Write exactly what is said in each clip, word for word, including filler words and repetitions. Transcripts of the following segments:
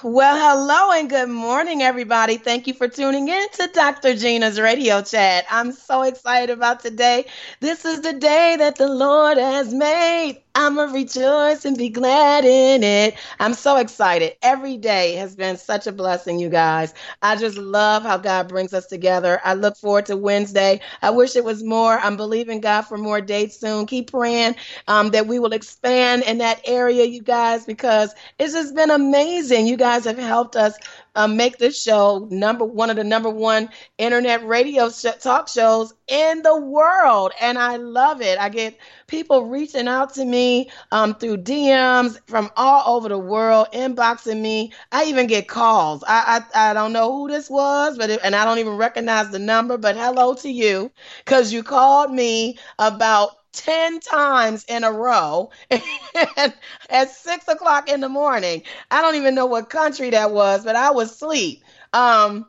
Well, hello and good morning, everybody. Thank you for tuning in to doctor Gina's radio chat. I'm so excited about today. This is the day that the Lord has made. I'm going to rejoice and be glad in it. I'm so excited. Every day has been such a blessing, you guys. I just love how God brings us together. I look forward to Wednesday. I wish it was more. I'm believing God for more dates soon. Keep praying um, that we will expand in that area, you guys, because it's just been amazing. You guys have helped us um, make this show number one of the number one internet radio sh- talk shows in the world. And I love it. I get people reaching out to me um, through D Ms from all over the world, inboxing me. I even get calls. I I, I don't know who this was, but it, and I don't even recognize the number. But hello to you, because you called me about ten times in a row at six o'clock in the morning. I don't even know what country that was, but I was asleep. Um,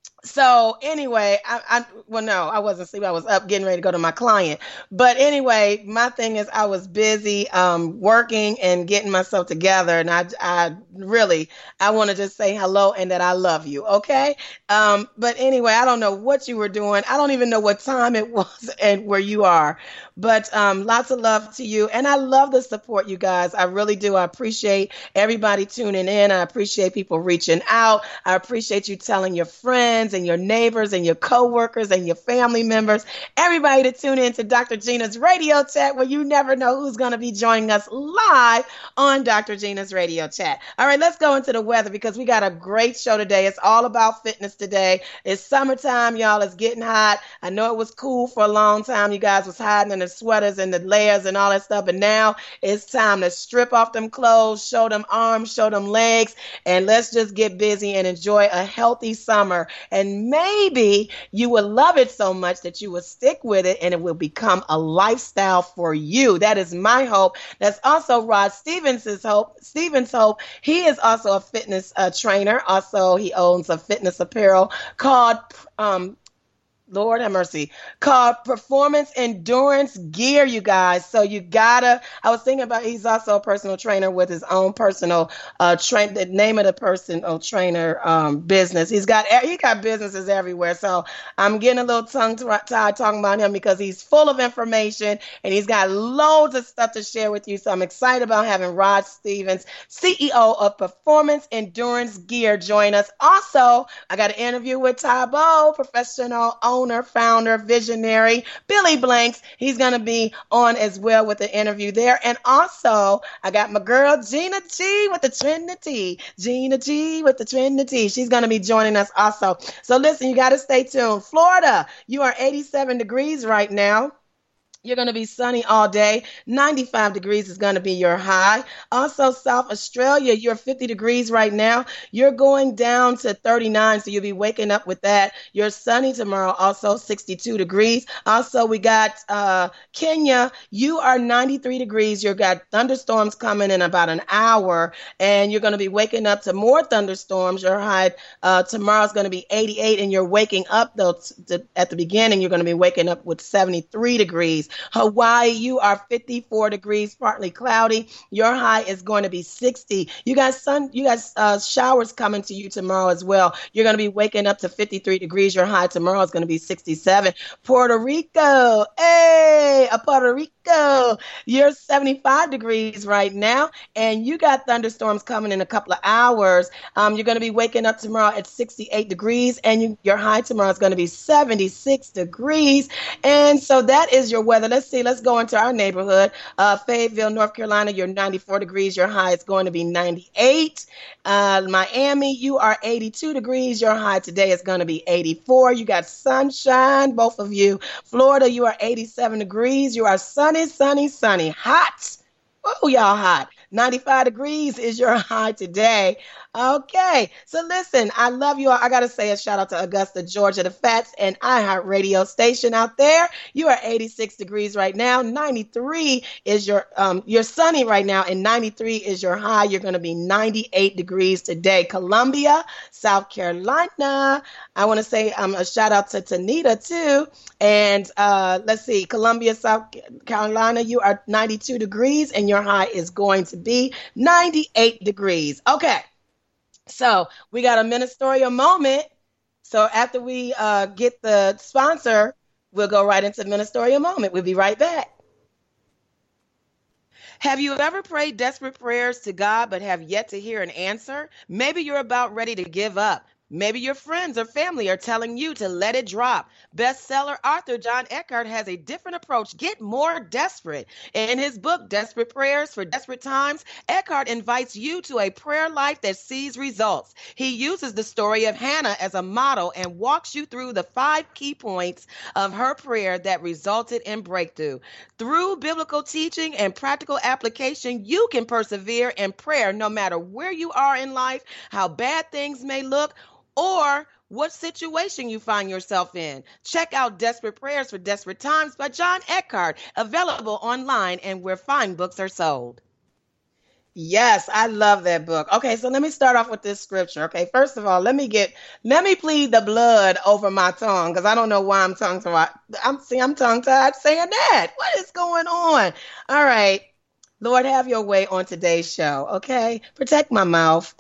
so anyway, I, I well no, I wasn't asleep. I was up getting ready to go to my client. But anyway, my thing is I was busy um, working and getting myself together, and I I really I want to just say hello and that I love you. Okay. Um, but anyway, I don't know what you were doing. I don't even know what time it was and where you are. But um, lots of love to you, and I love the support, you guys. I really do. I appreciate everybody tuning in. I appreciate people reaching out. I appreciate you telling your friends and your neighbors and your coworkers and your family members, everybody to tune in to doctor Gina's Radio Chat, where you never know who's going to be joining us live on doctor Gina's Radio Chat. All right, let's go into the weather because we got a great show today. It's all about fitness today. It's summertime, y'all. It's getting hot. I know it was cool for a long time. You guys was hiding in the sweaters and the layers and all that stuff, but now it's time to strip off them clothes, show them arms, show them legs, and let's just get busy and enjoy a healthy summer. And maybe you will love it so much that you will stick with it and it will become a lifestyle for you. That is my hope. That's also Rod Stevens' hope. Stevens' hope. He is also a fitness uh, trainer. Also, he owns a fitness apparel called um, Lord have mercy, called Performance Endurance Gear, you guys. So you gotta, I was thinking about, he's also a personal trainer with his own personal uh train, the name of the personal trainer um business. He's got, he got businesses everywhere. So I'm getting a little tongue tied talking about him because he's full of information and he's got loads of stuff to share with you. So I'm excited about having Rod Stevens, C E O of Performance Endurance Gear, join us. Also, I got an interview with Tybo, professional owner owner, founder, visionary, Billy Blanks. He's going to be on as well with the interview there. And also, I got my girl, Gina G with the Trinity. Gina G with the Trinity. She's going to be joining us also. So listen, you got to stay tuned. Florida, you are eighty-seven degrees right now. You're going to be sunny all day. ninety-five degrees is going to be your high. Also, South Australia, you're fifty degrees right now. You're going down to thirty-nine, so you'll be waking up with that. You're sunny tomorrow, also sixty-two degrees. Also, we got uh, Kenya. You are ninety-three degrees. You've got thunderstorms coming in about an hour, and you're going to be waking up to more thunderstorms. Your high uh, tomorrow is going to be eighty-eight, and you're waking up, though, t- t- at the beginning, you're going to be waking up with seventy-three degrees. Hawaii, you are fifty-four degrees, partly cloudy. Your high is going to be sixty. You got sun, you got uh, showers coming to you tomorrow as well. You're going to be waking up to fifty-three degrees. Your high tomorrow is going to be sixty-seven. Puerto Rico, hey, a Puerto Rico, you're seventy-five degrees right now, and you got thunderstorms coming in a couple of hours. Um, you're going to be waking up tomorrow at sixty-eight degrees, and you, your high tomorrow is going to be seventy-six degrees. And so that is your weather. Let's see. Let's go into our neighborhood. Uh, Fayetteville, North Carolina, you're ninety-four degrees. Your high is going to be ninety-eight. Uh, Miami, you are eighty-two degrees. Your high today is going to be eighty-four. You got sunshine, both of you. Florida, you are eighty-seven degrees. You are sunny, sunny, sunny. Hot. Oh, y'all hot. ninety-five degrees is your high today. Okay, so listen, I love you all. I got to say a shout out to Augusta, Georgia, the Fats and iHeartRadio station out there. You are eighty-six degrees right now. ninety-three is your, um, you're sunny right now, and ninety-three is your high. You're going to be ninety-eight degrees today. Columbia, South Carolina. I want to say um, a shout out to Tanita too. And uh, let's see, Columbia, South Carolina, you are ninety-two degrees, and your high is going to be ninety-eight degrees. Okay. So we got a ministerial moment. So after we uh, get the sponsor, we'll go right into ministerial moment. We'll be right back. Have you ever prayed desperate prayers to God but have yet to hear an answer? Maybe you're about ready to give up. Maybe your friends or family are telling you to let it drop. Bestseller author John Eckhart has a different approach. Get more desperate. In his book, Desperate Prayers for Desperate Times, Eckhart invites you to a prayer life that sees results. He uses the story of Hannah as a model and walks you through the five key points of her prayer that resulted in breakthrough. Through biblical teaching and practical application, you can persevere in prayer no matter where you are in life, how bad things may look, or what situation you find yourself in. Check out Desperate Prayers for Desperate Times by John Eckhart, available online and where fine books are sold. Yes, I love that book. Okay, so let me start off with this scripture. Okay, first of all, let me get let me plead the blood over my tongue because I don't know why I'm tongue tied. I'm see, I'm tongue tied saying that. What is going on? All right, Lord, have your way on today's show. Okay, protect my mouth.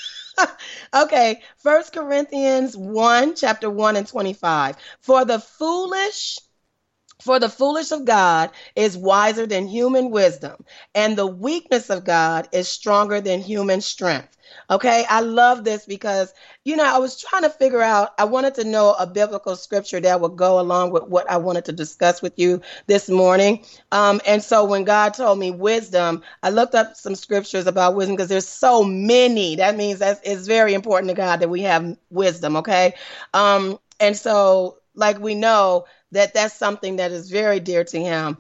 Okay, First Corinthians one, chapter one and twenty-five. For the foolish For the foolish of God is wiser than human wisdom, and the weakness of God is stronger than human strength. Okay, I love this because, you know, I was trying to figure out, I wanted to know a biblical scripture that would go along with what I wanted to discuss with you this morning. Um, and so when God told me wisdom, I looked up some scriptures about wisdom because there's so many. That means that it's very important to God that we have wisdom. Okay. Um, and so, like we know, that that's something that is very dear to him.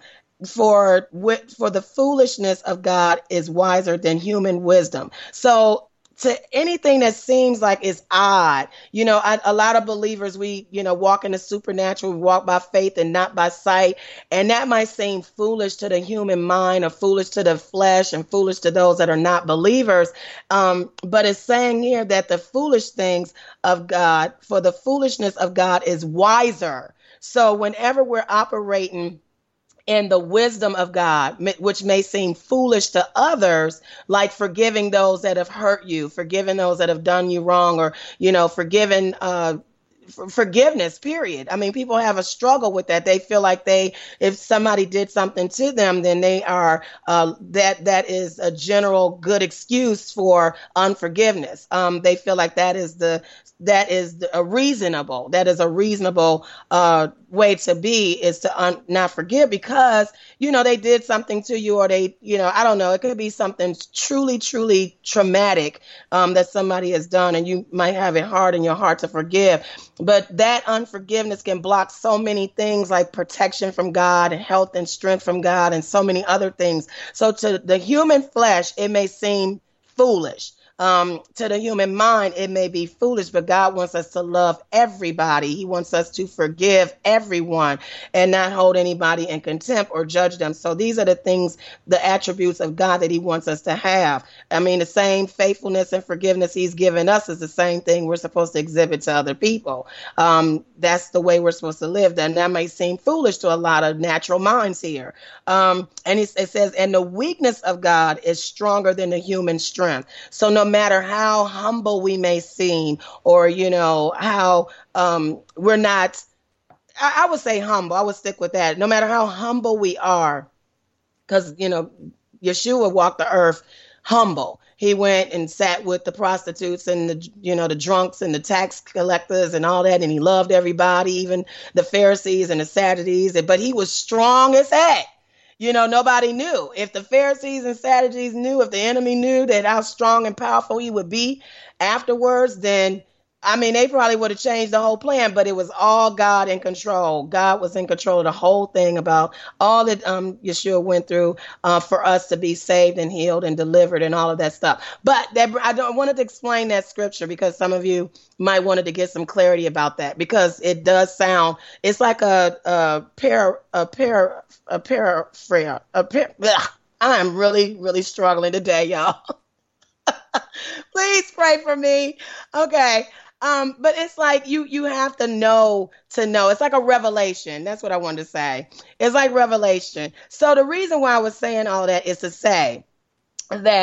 For for the foolishness of God is wiser than human wisdom. So to anything that seems like it's odd, you know, I, a lot of believers, we, you know, walk in the supernatural, we walk by faith and not by sight. And that might seem foolish to the human mind or foolish to the flesh and foolish to those that are not believers. Um, but it's saying here that the foolish things of God, for the foolishness of God is wiser. So whenever we're operating in the wisdom of God, which may seem foolish to others, like forgiving those that have hurt you, forgiving those that have done you wrong, or, you know, forgiving, uh, forgiveness, period. I mean, people have a struggle with that. They feel like they, if somebody did something to them, then they are, uh, that, that is a general good excuse for unforgiveness. Um, they feel like that is the, that is the, a reasonable, that is a reasonable, uh, way to be, is to un- not forgive because, you know, they did something to you, or they, you know, I don't know, it could be something truly, truly traumatic, um, that somebody has done, and you might have it hard in your heart to forgive. But that unforgiveness can block so many things like protection from God and health and strength from God and so many other things. So to the human flesh, it may seem foolish. Um, to the human mind, it may be foolish, but God wants us to love everybody. He wants us to forgive everyone and not hold anybody in contempt or judge them. So these are the things, the attributes of God that he wants us to have. I mean, the same faithfulness and forgiveness he's given us is the same thing we're supposed to exhibit to other people. Um, that's the way we're supposed to live. And that may seem foolish to a lot of natural minds here. Um, and it, it says, and the weakness of God is stronger than the human strength. So no matter how humble we may seem, or, you know, how um, we're not, I, I would say humble, I would stick with that. No matter how humble we are, because, you know, Yeshua walked the earth humble. He went and sat with the prostitutes and the, you know, the drunks and the tax collectors and all that. And he loved everybody, even the Pharisees and the Sadducees. But he was strong as heck. You know, nobody knew. If the Pharisees and Sadducees knew, if the enemy knew that how strong and powerful he would be afterwards, then, I mean, they probably would have changed the whole plan, but it was all God in control. God was in control of the whole thing about all that um, Yeshua went through uh, for us to be saved and healed and delivered and all of that stuff. But that, I, don't, I wanted to explain that scripture because some of you might wanted to get some clarity about that, because it does sound, it's like a, a pair, a pair, a paraphrase, a pair. I'm really, really struggling today, y'all. Please pray for me. Okay. Um, but it's like you you have to know to know. It's like a revelation. That's what I wanted to say. It's like revelation. So the reason why I was saying all that is to say that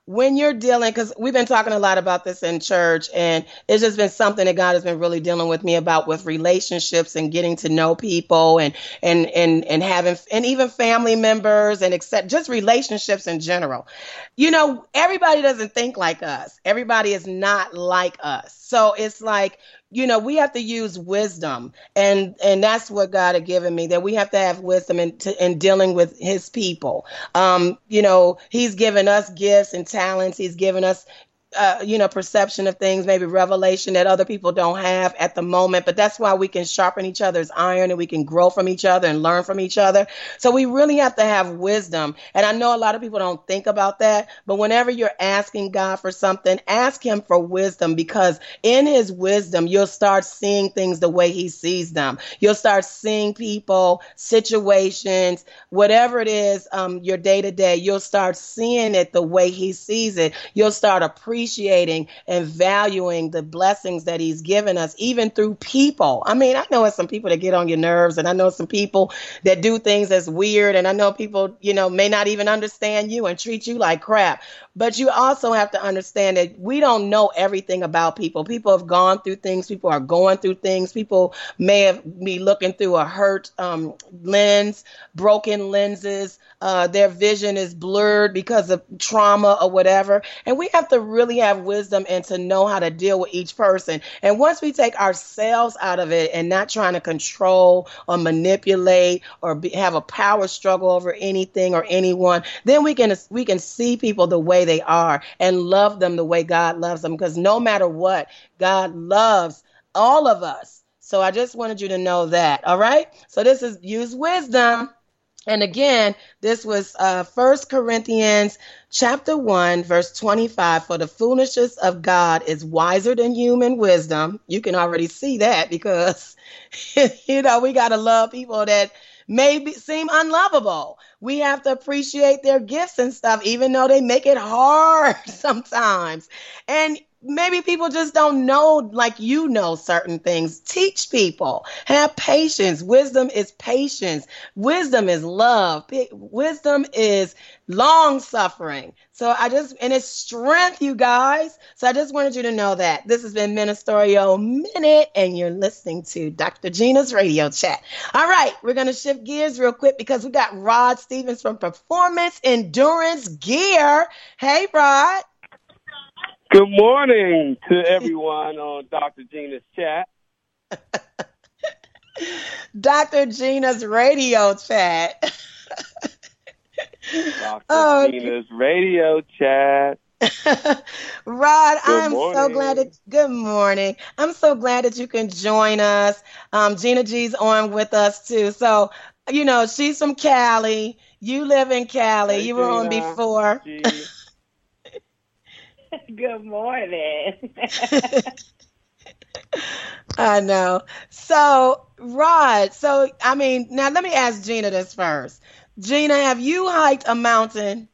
when you're dealing, because we've been talking a lot about this in church, and it's just been something that God has been really dealing with me about with relationships and getting to know people and and and and having and even family members and accept just relationships in general. You know, everybody doesn't think like us. Everybody is not like us. So it's like, you know, we have to use wisdom, and and that's what God had given me, that we have to have wisdom in, to, in dealing with his people. Um, you know, he's given us gifts and talents. He's given us uh, you know, perception of things, maybe revelation that other people don't have at the moment. But that's why we can sharpen each other's iron, and we can grow from each other and learn from each other. So we really have to have wisdom. And I know a lot of people don't think about that, but whenever you're asking God for something, ask him for wisdom, because in his wisdom, you'll start seeing things the way he sees them. You'll start seeing people, situations, whatever it is, um, your day to day, you'll start seeing it the way he sees it. You'll start appreciating and valuing the blessings that he's given us, even through people. I mean, I know it's some people that get on your nerves, and I know some people that do things that's weird, and I know people, you know, may not even understand you and treat you like crap. But you also have to understand that we don't know everything about people. People have gone through things. People are going through things. People may have be looking through a hurt um, lens, broken lenses. Uh, their vision is blurred because of trauma or whatever. And we have to really have wisdom and to know how to deal with each person. And once we take ourselves out of it and not trying to control or manipulate or be, have a power struggle over anything or anyone, then we can we can see people the way they are and love them the way God loves them. Because no matter what, God loves all of us. So I just wanted you to know that. All right. So this is use wisdom. And again, this was uh, First Corinthians chapter one, verse twenty-five. For the foolishness of God is wiser than human wisdom. You can already see that because, you know, we got to love people that may be, seem unlovable. We have to appreciate their gifts and stuff, even though they make it hard sometimes. And maybe people just don't know like you know certain things. Teach people. Have patience. Wisdom is patience. Wisdom is love. Wisdom is long suffering. So I just, and it's strength, you guys. So I just wanted you to know that. This has been Ministerial Minute, and you're listening to Doctor Gina's Radio Chat. All right, we're going to shift gears real quick because we got Rod Stevens from Performance Endurance Gear. Hey, Rod. Good morning to everyone on Doctor Gina's Chat. Doctor Gina's Radio Chat. Doctor Oh, Gina's Radio Chat. Rod, good I'm morning. so glad that, good morning. I'm so glad that you can join us. Um, Gina G's on with us too. So, you know, she's from Cali. You live in Cali. Hey, you were Gina. on before. Good morning. I know. So, Rod, so, I mean, now let me ask Gina this first. Gina, have you hiked a mountain?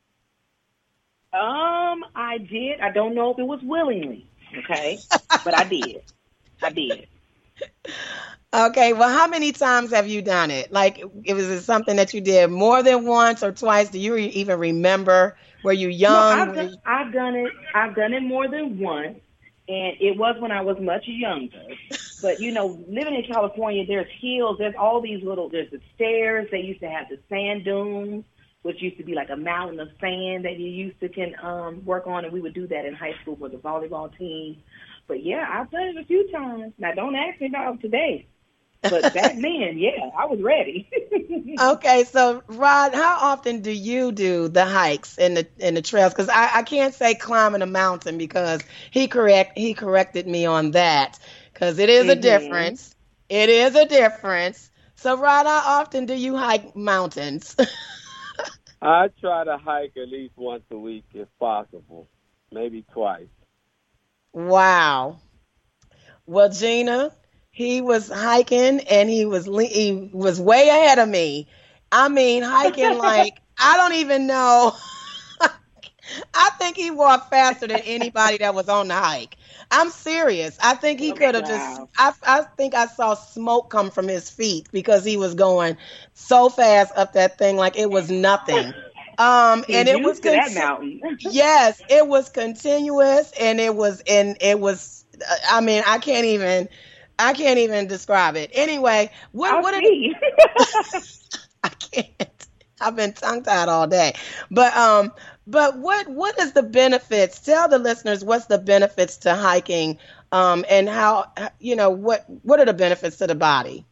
Um, I did. I don't know if it was willingly, okay? But I did. I did. Okay, well, how many times have you done it? Like, was it something that you did more than once or twice? Do you even remember? Were you young? No, I've done, I've done it. I've done it more than once, and it was when I was much younger. But, you know, living in California, there's hills. There's all these little, there's the stairs. They used to have the sand dunes, which used to be like a mountain of sand that you used to can um, work on, and we would do that in high school with the volleyball team. But, yeah, I've done it a few times. Now, don't ask me about today. But back then, yeah, I was ready. Okay, so Rod, how often do you do the hikes and the and the trails? Because I, I can't say climbing a mountain because he correct he corrected me on that because it is mm-hmm. a difference. It is a difference. So Rod, how often do you hike mountains? I try to hike at least once a week if possible, maybe twice. Wow. Well, Gina, he was hiking and he was he was way ahead of me. I mean, hiking like, I don't even know. I think he walked faster than anybody that was on the hike. I'm serious. I think he could have wow. just, I, I think I saw smoke come from his feet because he was going so fast up that thing like it was nothing. Um, and He's it was used to that conti- mountain. yes, it was continuous, and it was, and it was. I mean, I can't even, I can't even describe it. Anyway, what I'll what did see. I can't. I've been tongue tied all day. But um, but what what is the benefits? Tell the listeners what's the benefits to hiking, um, and how you know what what are the benefits to the body?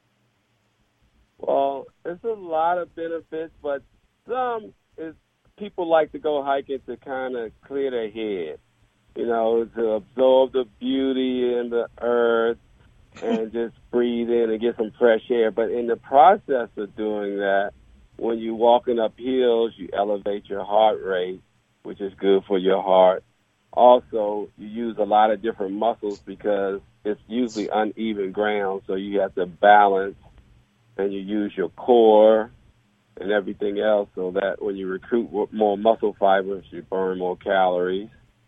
Well, there's a lot of benefits, but some is people like to go hiking to kind of clear their head, you know, to absorb the beauty in the earth and just breathe in and get some fresh air. But in the process of doing that, when you're walking up hills, you elevate your heart rate, which is good for your heart. Also, you use a lot of different muscles because it's usually uneven ground, so you have to balance, and you use your core and everything else so that when you recruit more muscle fibers, you burn more calories.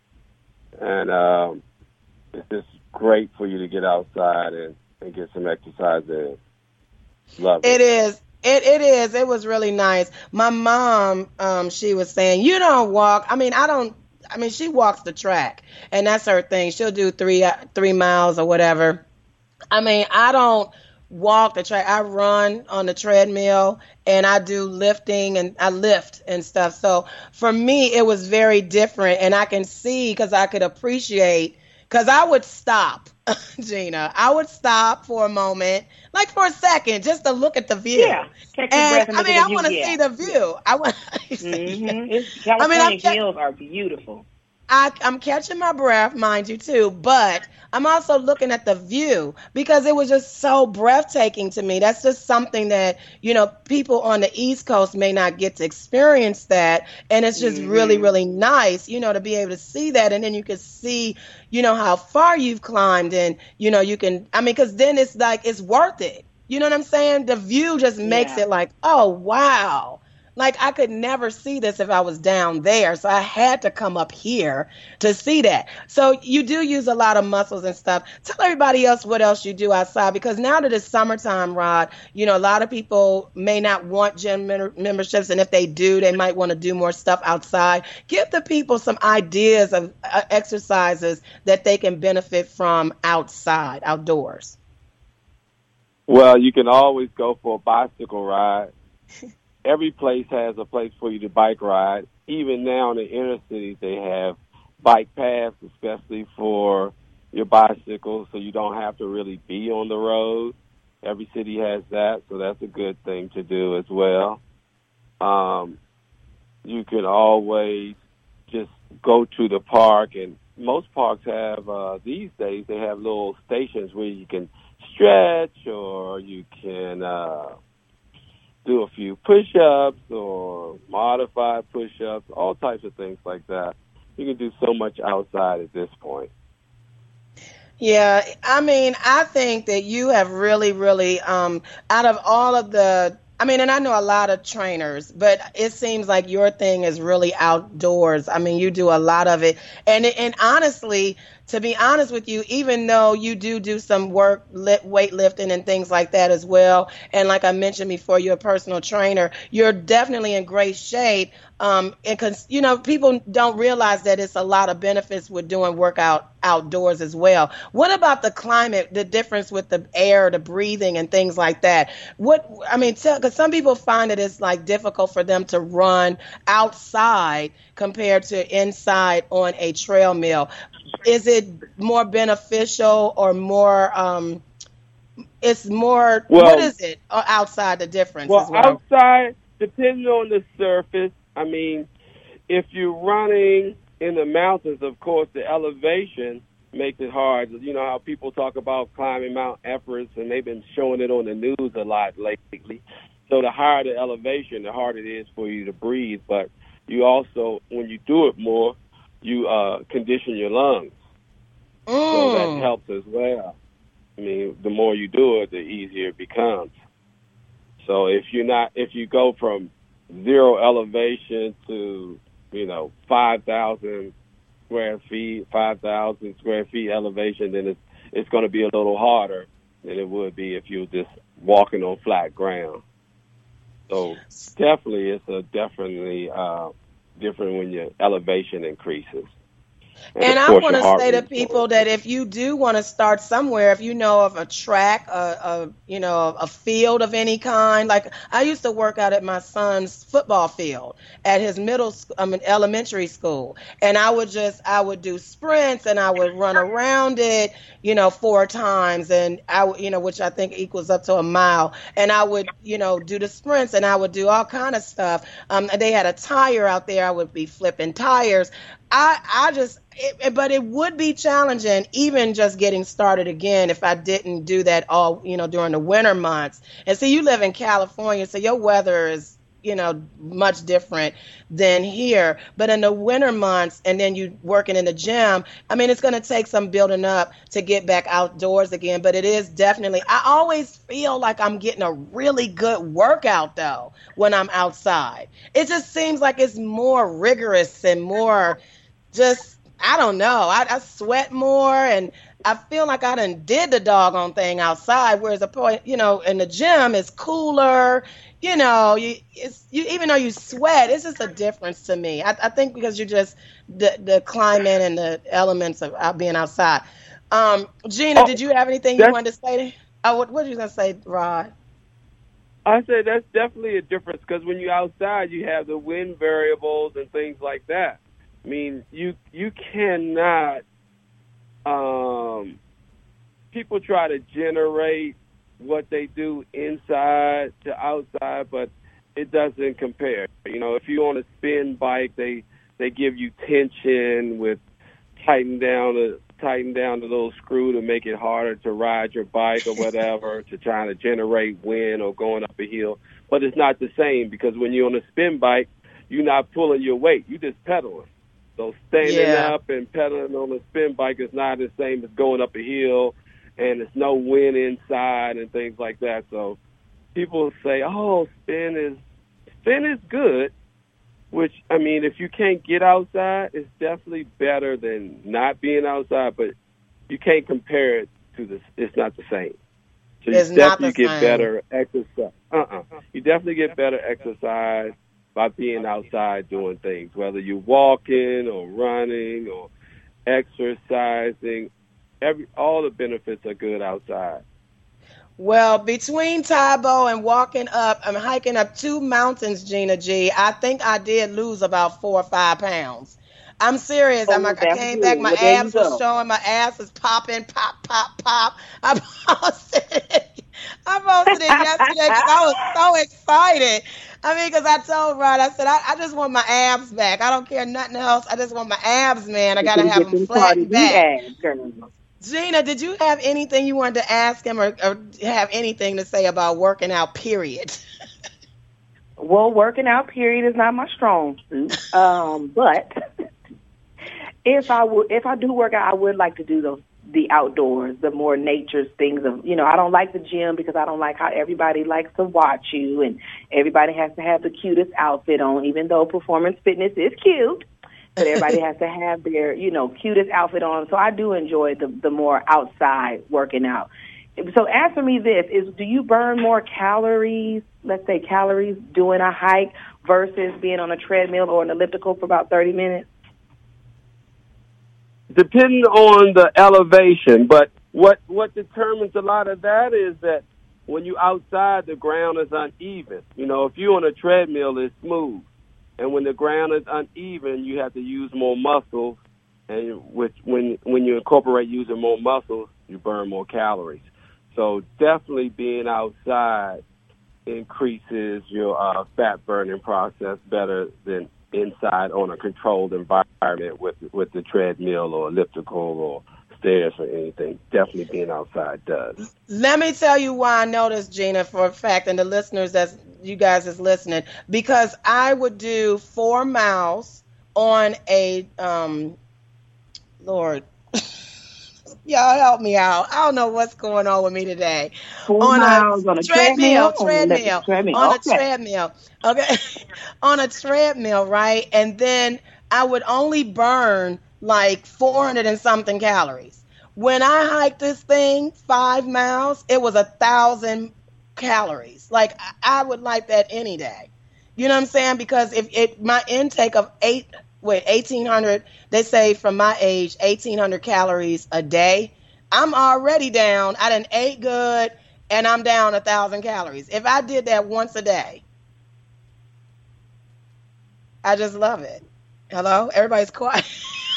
And um, it's just great for you to get outside and, and get some exercise in. Love It it. is. It it is. It was really nice. My mom, um, she was saying, you don't walk. I mean, I don't. I mean, she walks the track, and that's her thing. She'll do three uh, three miles or whatever. I mean, I don't walk the track. I run on the treadmill and I do lifting and I lift and stuff. So for me, it was very different. And I can see because I could appreciate, because I would stop, Gina. I would stop for a moment, like for a second, just to look at the view. Yeah, catch your And breath and I look mean, at the I view. want to Yeah, see the yeah. view. I want. hmm It's, I mean, I'm California hills are beautiful. I, I'm catching my breath, mind you, too, but I'm also looking at the view because it was just so breathtaking to me. That's just something that, you know, people on the East Coast may not get to experience that. And it's just really, hmm really nice, you know, to be able to see that. And then you can see, you know, how far you've climbed and, you know, you can, I mean, because then it's like, it's worth it. You know what I'm saying? The view just makes Yeah. it like, oh, wow. Like I could never see this if I was down there. So I had to come up here to see that. So you do use a lot of muscles and stuff. Tell everybody else what else you do outside because now that it's summertime, Rod, you know, a lot of people may not want gym mem- memberships. And if they do, they might want to do more stuff outside. Give the people some ideas of uh, exercises that they can benefit from outside, outdoors. Well, you can always go for a bicycle ride. Every place has a place for you to bike ride. Even now in the inner cities, they have bike paths, especially for your bicycle, so you don't have to really be on the road. Every city has that, so that's a good thing to do as well. Um, you can always just go to the park, and most parks have, uh, these days, they have little stations where you can stretch or you can uh, do a few push-ups or modified push-ups, all types of things like that. You can do so much outside at this point. Yeah, I mean, I think that you have really, really, um, out of all of the, I mean, and I know a lot of trainers, but it seems like your thing is really outdoors. I mean, you do a lot of it. And and honestly, to be honest with you, even though you do do some work, lit, weightlifting and things like that as well, and like I mentioned before, you're a personal trainer, you're definitely in great shape. Um, and cause, you know, people don't realize that it's a lot of benefits with doing workout outdoors as well. What about the climate, the difference with the air, the breathing and things like that? What, I mean, because some people find that it's like difficult for them to run outside compared to inside on a trail mill. Is it more beneficial or more, um, it's more, what Well, is it uh, outside the difference well, is what I'm, outside, depending on the surface, I mean, if you're running in the mountains, of course, the elevation makes it hard. You know how people talk about climbing Mount Everest, and they've been showing it on the news a lot lately. So the higher the elevation, the harder it is for you to breathe. But you also, when you do it more, you uh, condition your lungs. So that mm. helps as well. I mean, the more you do it, the easier it becomes. So if you're not, if you go from zero elevation to, you know, five thousand square feet, five thousand square feet elevation, then it's, it's going to be a little harder than it would be if you were just walking on flat ground. So definitely, it's a definitely uh, different when your elevation increases, and And of I course want your to heart say to rate goes people that up. if you do want to start somewhere, if you know of a track, a, a you know a field of any kind, like I used to work out at my son's football field at his middle, sc- I mean elementary school, and I would just I would do sprints and I would run around it, you know, four times, and I would you know which I think equals up to a mile, and I would you know do the sprints and I would do all kind of stuff. Um, and they had a tire out there. I would be flipping tires. I I just it, but it would be challenging even just getting started again if I didn't do that all, you know, during the winter months. And see, you live in California, so your weather is, you know, much different than here. But in the winter months and then you working in the gym, I mean, it's going to take some building up to get back outdoors again, but it is definitely I always feel like I'm getting a really good workout though when I'm outside. It just seems like it's more rigorous and more just I don't know. I, I sweat more and I feel like I done did the doggone thing outside. Whereas a point, you know, in the gym it's cooler. You know, you it's you even though you sweat, it's just a difference to me. I, I think because you just the the climate and the elements of out being outside. Um, Gina, Oh, did you have anything you that's wanted to say? To, oh, what what were you gonna say, Rod? I say that's definitely a difference because when you're outside, you have the wind variables and things like that. I mean, you you cannot. Um, People try to generate what they do inside to outside, but it doesn't compare. You know, if you're on a spin bike, they they give you tension with tighten down the tighten down the little screw to make it harder to ride your bike or whatever to try to generate wind or going up a hill. But it's not the same because when you're on a spin bike, you're not pulling your weight. You're just pedaling. So standing Yeah. up and pedaling on a spin bike is not the same as going up a hill, and there's no wind inside and things like that. So people say, "Oh, spin is spin is good," which I mean, if you can't get outside, it's definitely better than not being outside. But you can't compare it to the. It's not the same. So you It's not definitely the get same. better exercise. Uh-uh. You definitely get better exercise by being outside doing things, whether you're walking or running or exercising. Every all the benefits are good outside. Well, between Tybo and walking up, I'm hiking up two mountains, Gina G. I think I did lose about four or five pounds. I'm serious. I'm Oh, like, I that's came back, good. my Well, there you abs was go. showing, my ass is popping, pop, pop, pop. I posted it. I posted it yesterday because I was so excited. I mean, because I told Rod, I said, I, I just want my abs back. I don't care nothing else. I just want my abs, man. I You're got to gonna have get them them Cardi flattened B back. ads, girl. Gina, did you have anything you wanted to ask him or, or have anything to say about working out, period? Well, working out period is not my strong suit. Um, but if I would, if I do work out, I would like to do those the outdoors, the more nature things of, you know, I don't like the gym because I don't like how everybody likes to watch you and everybody has to have the cutest outfit on, even though performance fitness is cute. But everybody has to have their, you know, cutest outfit on. So I do enjoy the the more outside working out. So answer me this, is do you burn more calories, let's say calories, doing a hike versus being on a treadmill or an elliptical for about thirty minutes? Depending on the elevation, but what what determines a lot of that is that when you're outside, the ground is uneven. You know, if you're on a treadmill, it's smooth, and when the ground is uneven, you have to use more muscles, and which when when you incorporate using more muscles, you burn more calories. So definitely being outside increases your uh, fat burning process better than inside on a controlled environment with with the treadmill or elliptical or stairs or anything. Definitely being outside does. Let me tell you why I know this, Gina, for a fact, and the listeners that's you guys is listening, because I would do four miles on a um Lord, y'all help me out. I don't know what's going on with me today. Four On a miles on a treadmill treadmill, or an elliptical treadmill, treadmill? on a Okay. treadmill. Okay. On a treadmill, right? And then I would only burn like four hundred and something calories. When I hiked this thing five miles, it was a thousand calories. Like I, I would like that any day. You know what I'm saying? Because if it my intake of eight wait eighteen hundred, they say from my age eighteen hundred calories a day. I'm already down. I done ate good, and I'm down a thousand calories. If I did that once a day, I just love it. Hello, everybody's quiet.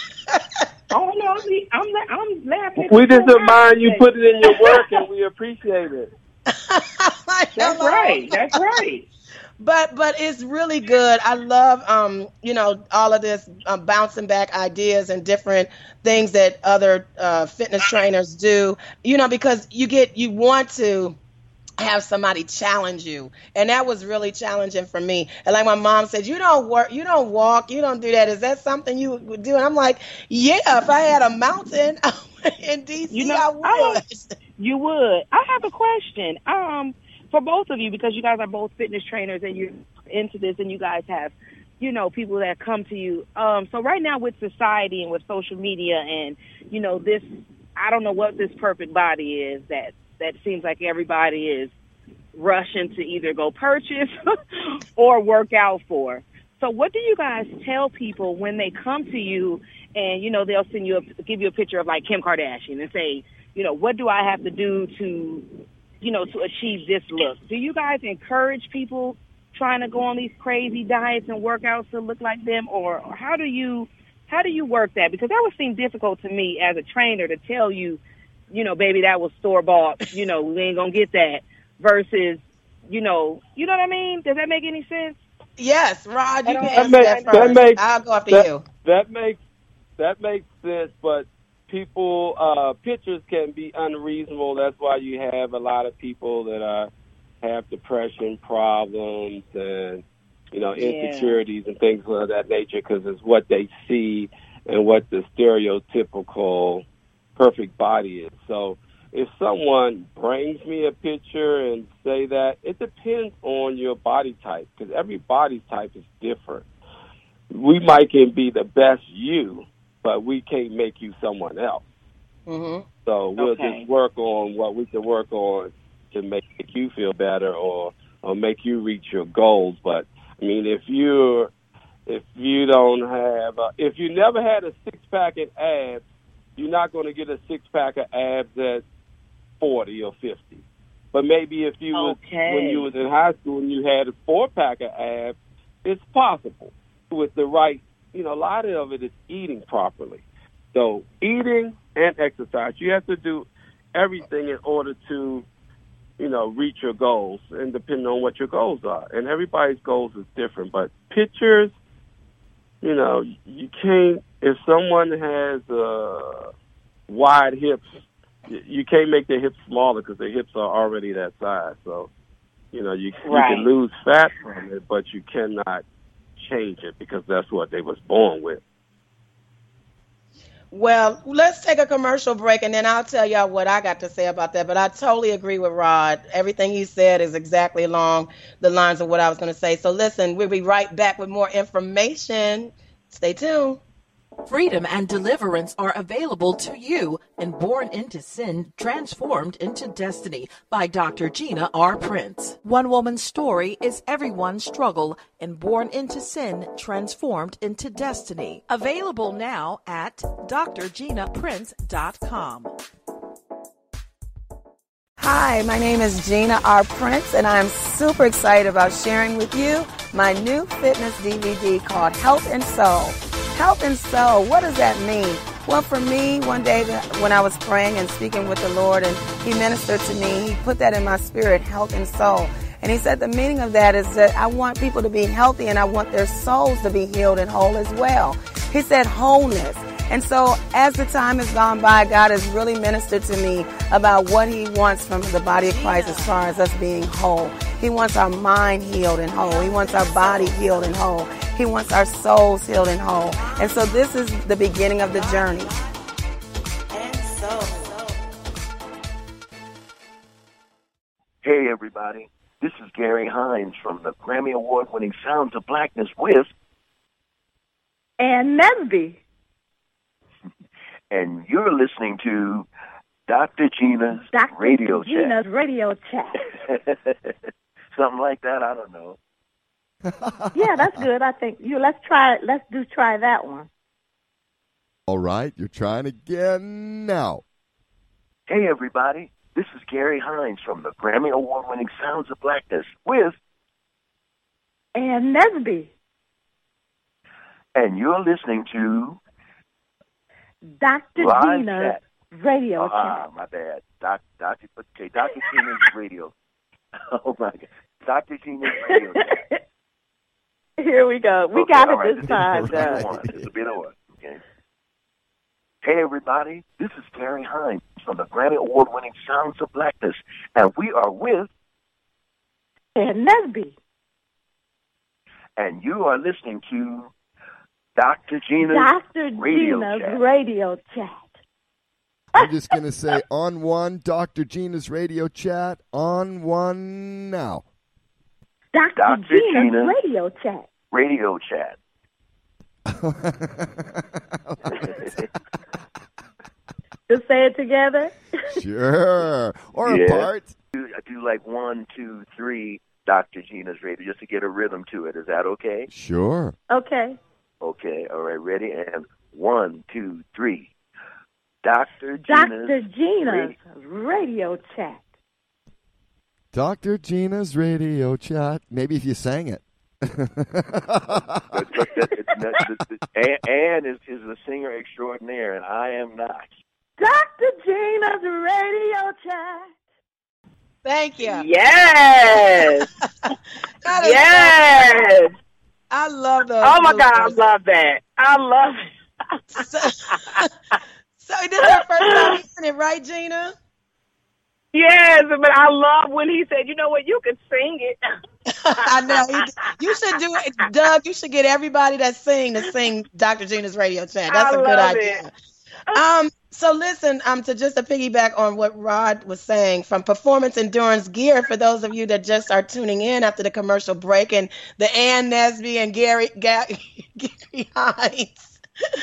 Oh no, I'm I'm, I'm laughing. We just admire you put it in your work, and we appreciate it. Like, That's hello? right. That's right. But but it's really good. I love um you know all of this um, bouncing back ideas and different things that other uh, fitness trainers do. You know, because you get you want to have somebody challenge you, and that was really challenging for me. And like my mom said, you don't work, you don't walk, you don't do that. Is that something you would do? And I'm like, yeah, if I had a mountain in D C, You know, I would. I, you would. I have a question. Um. For both of you, because you guys are both fitness trainers and you're into this and you guys have, you know, people that come to you. Um, so right now with society and with social media and, you know, this, I don't know what this perfect body is that, that seems like everybody is rushing to either go purchase or work out for. So what do you guys tell people when they come to you and, you know, they'll send you, a, give you a picture of like Kim Kardashian and say, you know, what do I have to do to, you know, to achieve this look? Do you guys encourage people trying to go on these crazy diets and workouts to look like them, or, or how do you how do you work that? Because that would seem difficult to me as a trainer to tell you, you know, baby, that was store bought. You know, we ain't gonna get that. Versus, you know, you know what I mean? Does that make any sense? Yes, Rod, you can That answer makes, that that first. makes, I'll go after that, you. That makes that makes sense, but people, uh, pictures can be unreasonable. That's why you have a lot of people that are, have depression problems and, you know, insecurities yeah. and things of that nature because it's what they see and what the stereotypical perfect body is. So if someone brings me a picture and say that, it depends on your body type because every body type is different. We might can be the best you, but we can't make you someone else. Mm-hmm. So we'll okay. just work on what we can work on to make you feel better or, or make you reach your goals. But, I mean, if you're, if you don't have, uh, if you never had a six-pack of abs, you're not going to get a six-pack of abs at forty or fifty. But maybe if you was, okay. when you was in high school and you had a four-pack of abs, it's possible with the right, you know, a lot of it is eating properly. So eating and exercise, you have to do everything in order to, you know, reach your goals and depending on what your goals are. And everybody's goals is different. But pictures, you know, you can't, if someone has uh, wide hips, you can't make their hips smaller because their hips are already that size. So, you know, you, right. you can lose fat from it, but you cannot change it because that's what they was born with. Well, let's take a commercial break, and then I'll tell y'all what I got to say about that. But I totally agree with Rod. Everything he said is exactly along the lines of what I was going to say. So listen, we'll be right back with more information. Stay tuned. Freedom and deliverance are available to you in Born into Sin, Transformed into Destiny by Doctor Gina R. Prince. One woman's story is everyone's struggle in Born into Sin, Transformed into Destiny. Available now at d r gina prince dot com. Hi, my name is Gina R. Prince, and I'm super excited about sharing with you my new fitness D V D called Health and Soul. Health and soul, what does that mean? Well, for me, one day when I was praying and speaking with the Lord and he ministered to me, he put that in my spirit, health and soul. And he said the meaning of that is that I want people to be healthy and I want their souls to be healed and whole as well. He said wholeness. And so as the time has gone by, God has really ministered to me about what he wants from the body of Christ as far as us being whole. He wants our mind healed and whole. He wants our body healed and whole. He wants our souls healed and whole. And so this is the beginning of the journey. And so. Hey, everybody. This is Gary Hines from the Grammy Award-winning Sounds of Blackness with Ann Nesby. And you're listening to Doctor Gina's Doctor radio Gina's chat. radio chat. Something like that. I don't know. Yeah, that's good. I think you. Let's try. Let's do try that one. All right, you're trying again now. Hey, everybody. This is Gary Hines from the Grammy Award-winning Sounds of Blackness with Ann Nesby. And you're listening to Doctor Live Gina's Chat. radio Ah, chat. my bad. Doc, Doctor Okay, Doctor Gina's radio. Oh, my God. Doctor Gina's radio chat. Here we go. We Okay, got it all right. this time, This is a bit though. one. This is a bit of one. Okay. Hey, everybody. This is Gary Hines from the Grammy Award-winning Sounds of Blackness, and we are with Ann Nesby. And you are listening to Doctor Gina's Doctor radio Gina's chat. radio chat. I'm just going to say on one, Doctor Gina's radio chat, on one now. Doctor Doctor Gina's Gina's radio chat. Radio chat. Just say it together. Sure. Or Yeah. apart. do, I do like one, two, three, Doctor Gina's radio, just to get a rhythm to it. Is that okay? Sure. Okay. Okay, all right, ready? And one, two, three. Doctor Gina's, Doctor Gina's radio chat. Doctor Gina's radio chat. Maybe if you sang it. But, but that, it's not, the, the, Ann, Ann is, is the singer extraordinaire, and I am not. Doctor Gina's radio chat. Thank you. Yes. That is Yes. so- I love those. Oh my God, I bloopers. love that. I love it. So, so this is our first time hearing it, right, Gina? Yes, but I love when he said, "You know what? You can sing it." I know. He- You should do it, Doug. You should get everybody that sing to sing Doctor Gina's radio chat. That's I a good love idea. Um. So listen. Um. To just to piggyback on what Rod was saying, from Performance Endurance Gear, for those of you that just are tuning in after the commercial break, and the Ann Nesby and Gary Ga- Gary Hines.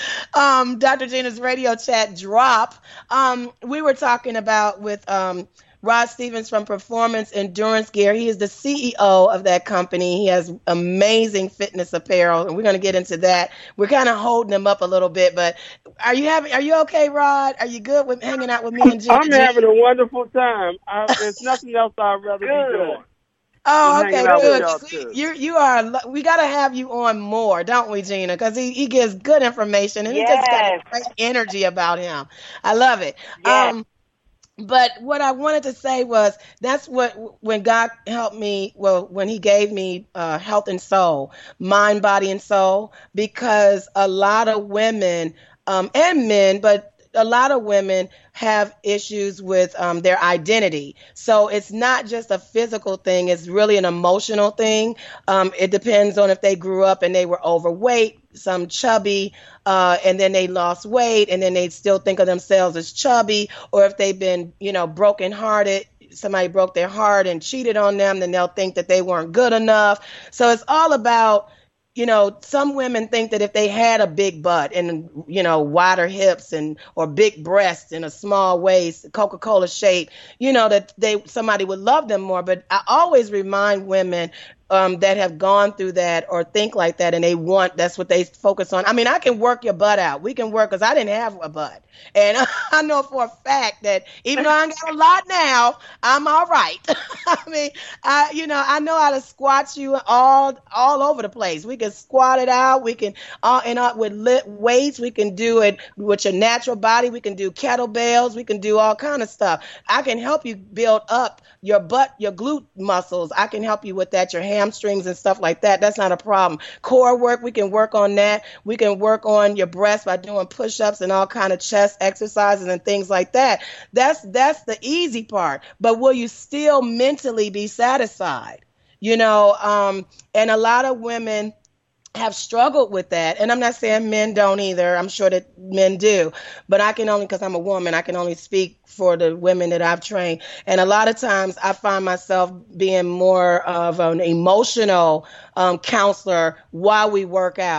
Um, Doctor Gina's radio chat drop. Um, we were talking about with um, Rod Stevens from Performance Endurance Gear. He is the C E O of that company. He has amazing fitness apparel, and we're going to get into that. We're kind of holding him up a little bit, but are you having? Are you okay, Rod? Are you good with hanging out with me and Gina? I'm having a wonderful time. I, there's nothing else I'd rather Good. be doing. Oh, I'm okay, hanging out with good. y'all, 'Cause too. we- You you are. We got to have you on more, don't we, Gina? Because he, he gives good information and he just got Yes. a great energy about him. I love it. Yes. Um, but what I wanted to say was that's what when God helped me. Well, when He gave me uh, health and soul, mind, body, and soul, because a lot of women um, and men, but a lot of women have issues with um, their identity. So it's not just a physical thing, it's really an emotional thing. Um, it depends on if they grew up and they were overweight, some chubby, uh, and then they lost weight and then they still think of themselves as chubby, or if they've been, you know, brokenhearted, somebody broke their heart and cheated on them, then they'll think that they weren't good enough. So it's all about, you know, some women think that if they had a big butt and, you know, wider hips and or big breasts and a small waist, Coca-Cola shape, you know, that they somebody would love them more. But I always remind women um, that have gone through that or think like that and they want, that's what they focus on. I mean, I can work your butt out. We can work because I didn't have a butt. And I know for a fact that even though I ain't got a lot now, I'm all right. I mean, I, you know, I know how to squat you all all over the place. We can squat it out. We can, uh, and uh, with lit weights, we can do it with your natural body. We can do kettlebells. We can do all kind of stuff. I can help you build up your butt, your glute muscles. I can help you with that, your hamstrings and stuff like that. That's not a problem. Core work, we can work on that. We can work on your breast by doing push-ups and all kind of chest exercises and things like that. That's that's the easy part. But will you still mentally be satisfied? You know, um, and a lot of women have struggled with that. And I'm not saying men don't either. I'm sure that men do. But I can only, because I'm a woman, I can only speak for the women that I've trained. And a lot of times I find myself being more of an emotional um, counselor while we work out.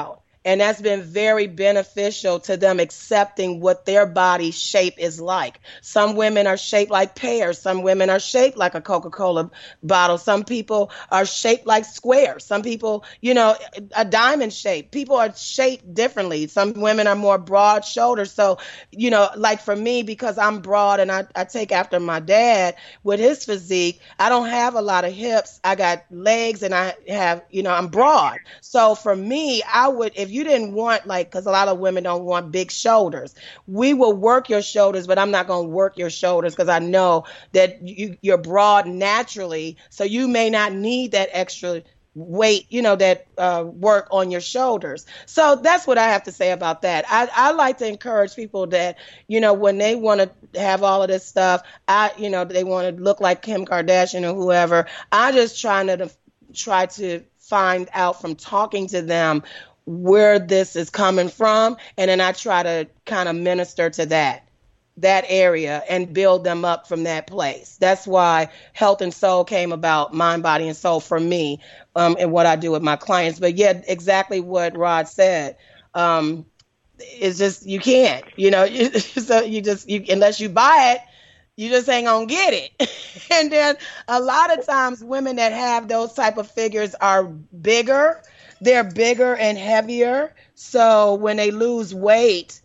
And that's been very beneficial to them accepting what their body shape is like. Some women are shaped like pears. Some women are shaped like a Coca-Cola bottle. Some people are shaped like squares. Some people, you know, a diamond shape. People are shaped differently. Some women are more broad shoulders. So, you know, like for me, because I'm broad and I, I take after my dad with his physique, I don't have a lot of hips. I got legs and I have, you know, I'm broad. So for me, I would, if you didn't want, like, because a lot of women don't want big shoulders, we will work your shoulders, but I'm not going to work your shoulders because I know that you, you're broad naturally. So you may not need that extra weight, you know, that uh, work on your shoulders. So that's what I have to say about that. I, I like to encourage people that, you know, when they want to have all of this stuff, I, you know, they want to look like Kim Kardashian or whoever. I just trying to try to find out from talking to them where this is coming from. And then I try to kind of minister to that, that area and build them up from that place. That's why Health and Soul came about, Mind, Body, and Soul for me, um, and what I do with my clients. But yeah, exactly what Rod said. Um, it's just, you can't, you know, so you just, you, unless you buy it, you just ain't gonna get it. And then a lot of times women that have those type of figures are bigger. They're bigger and heavier. So when they lose weight,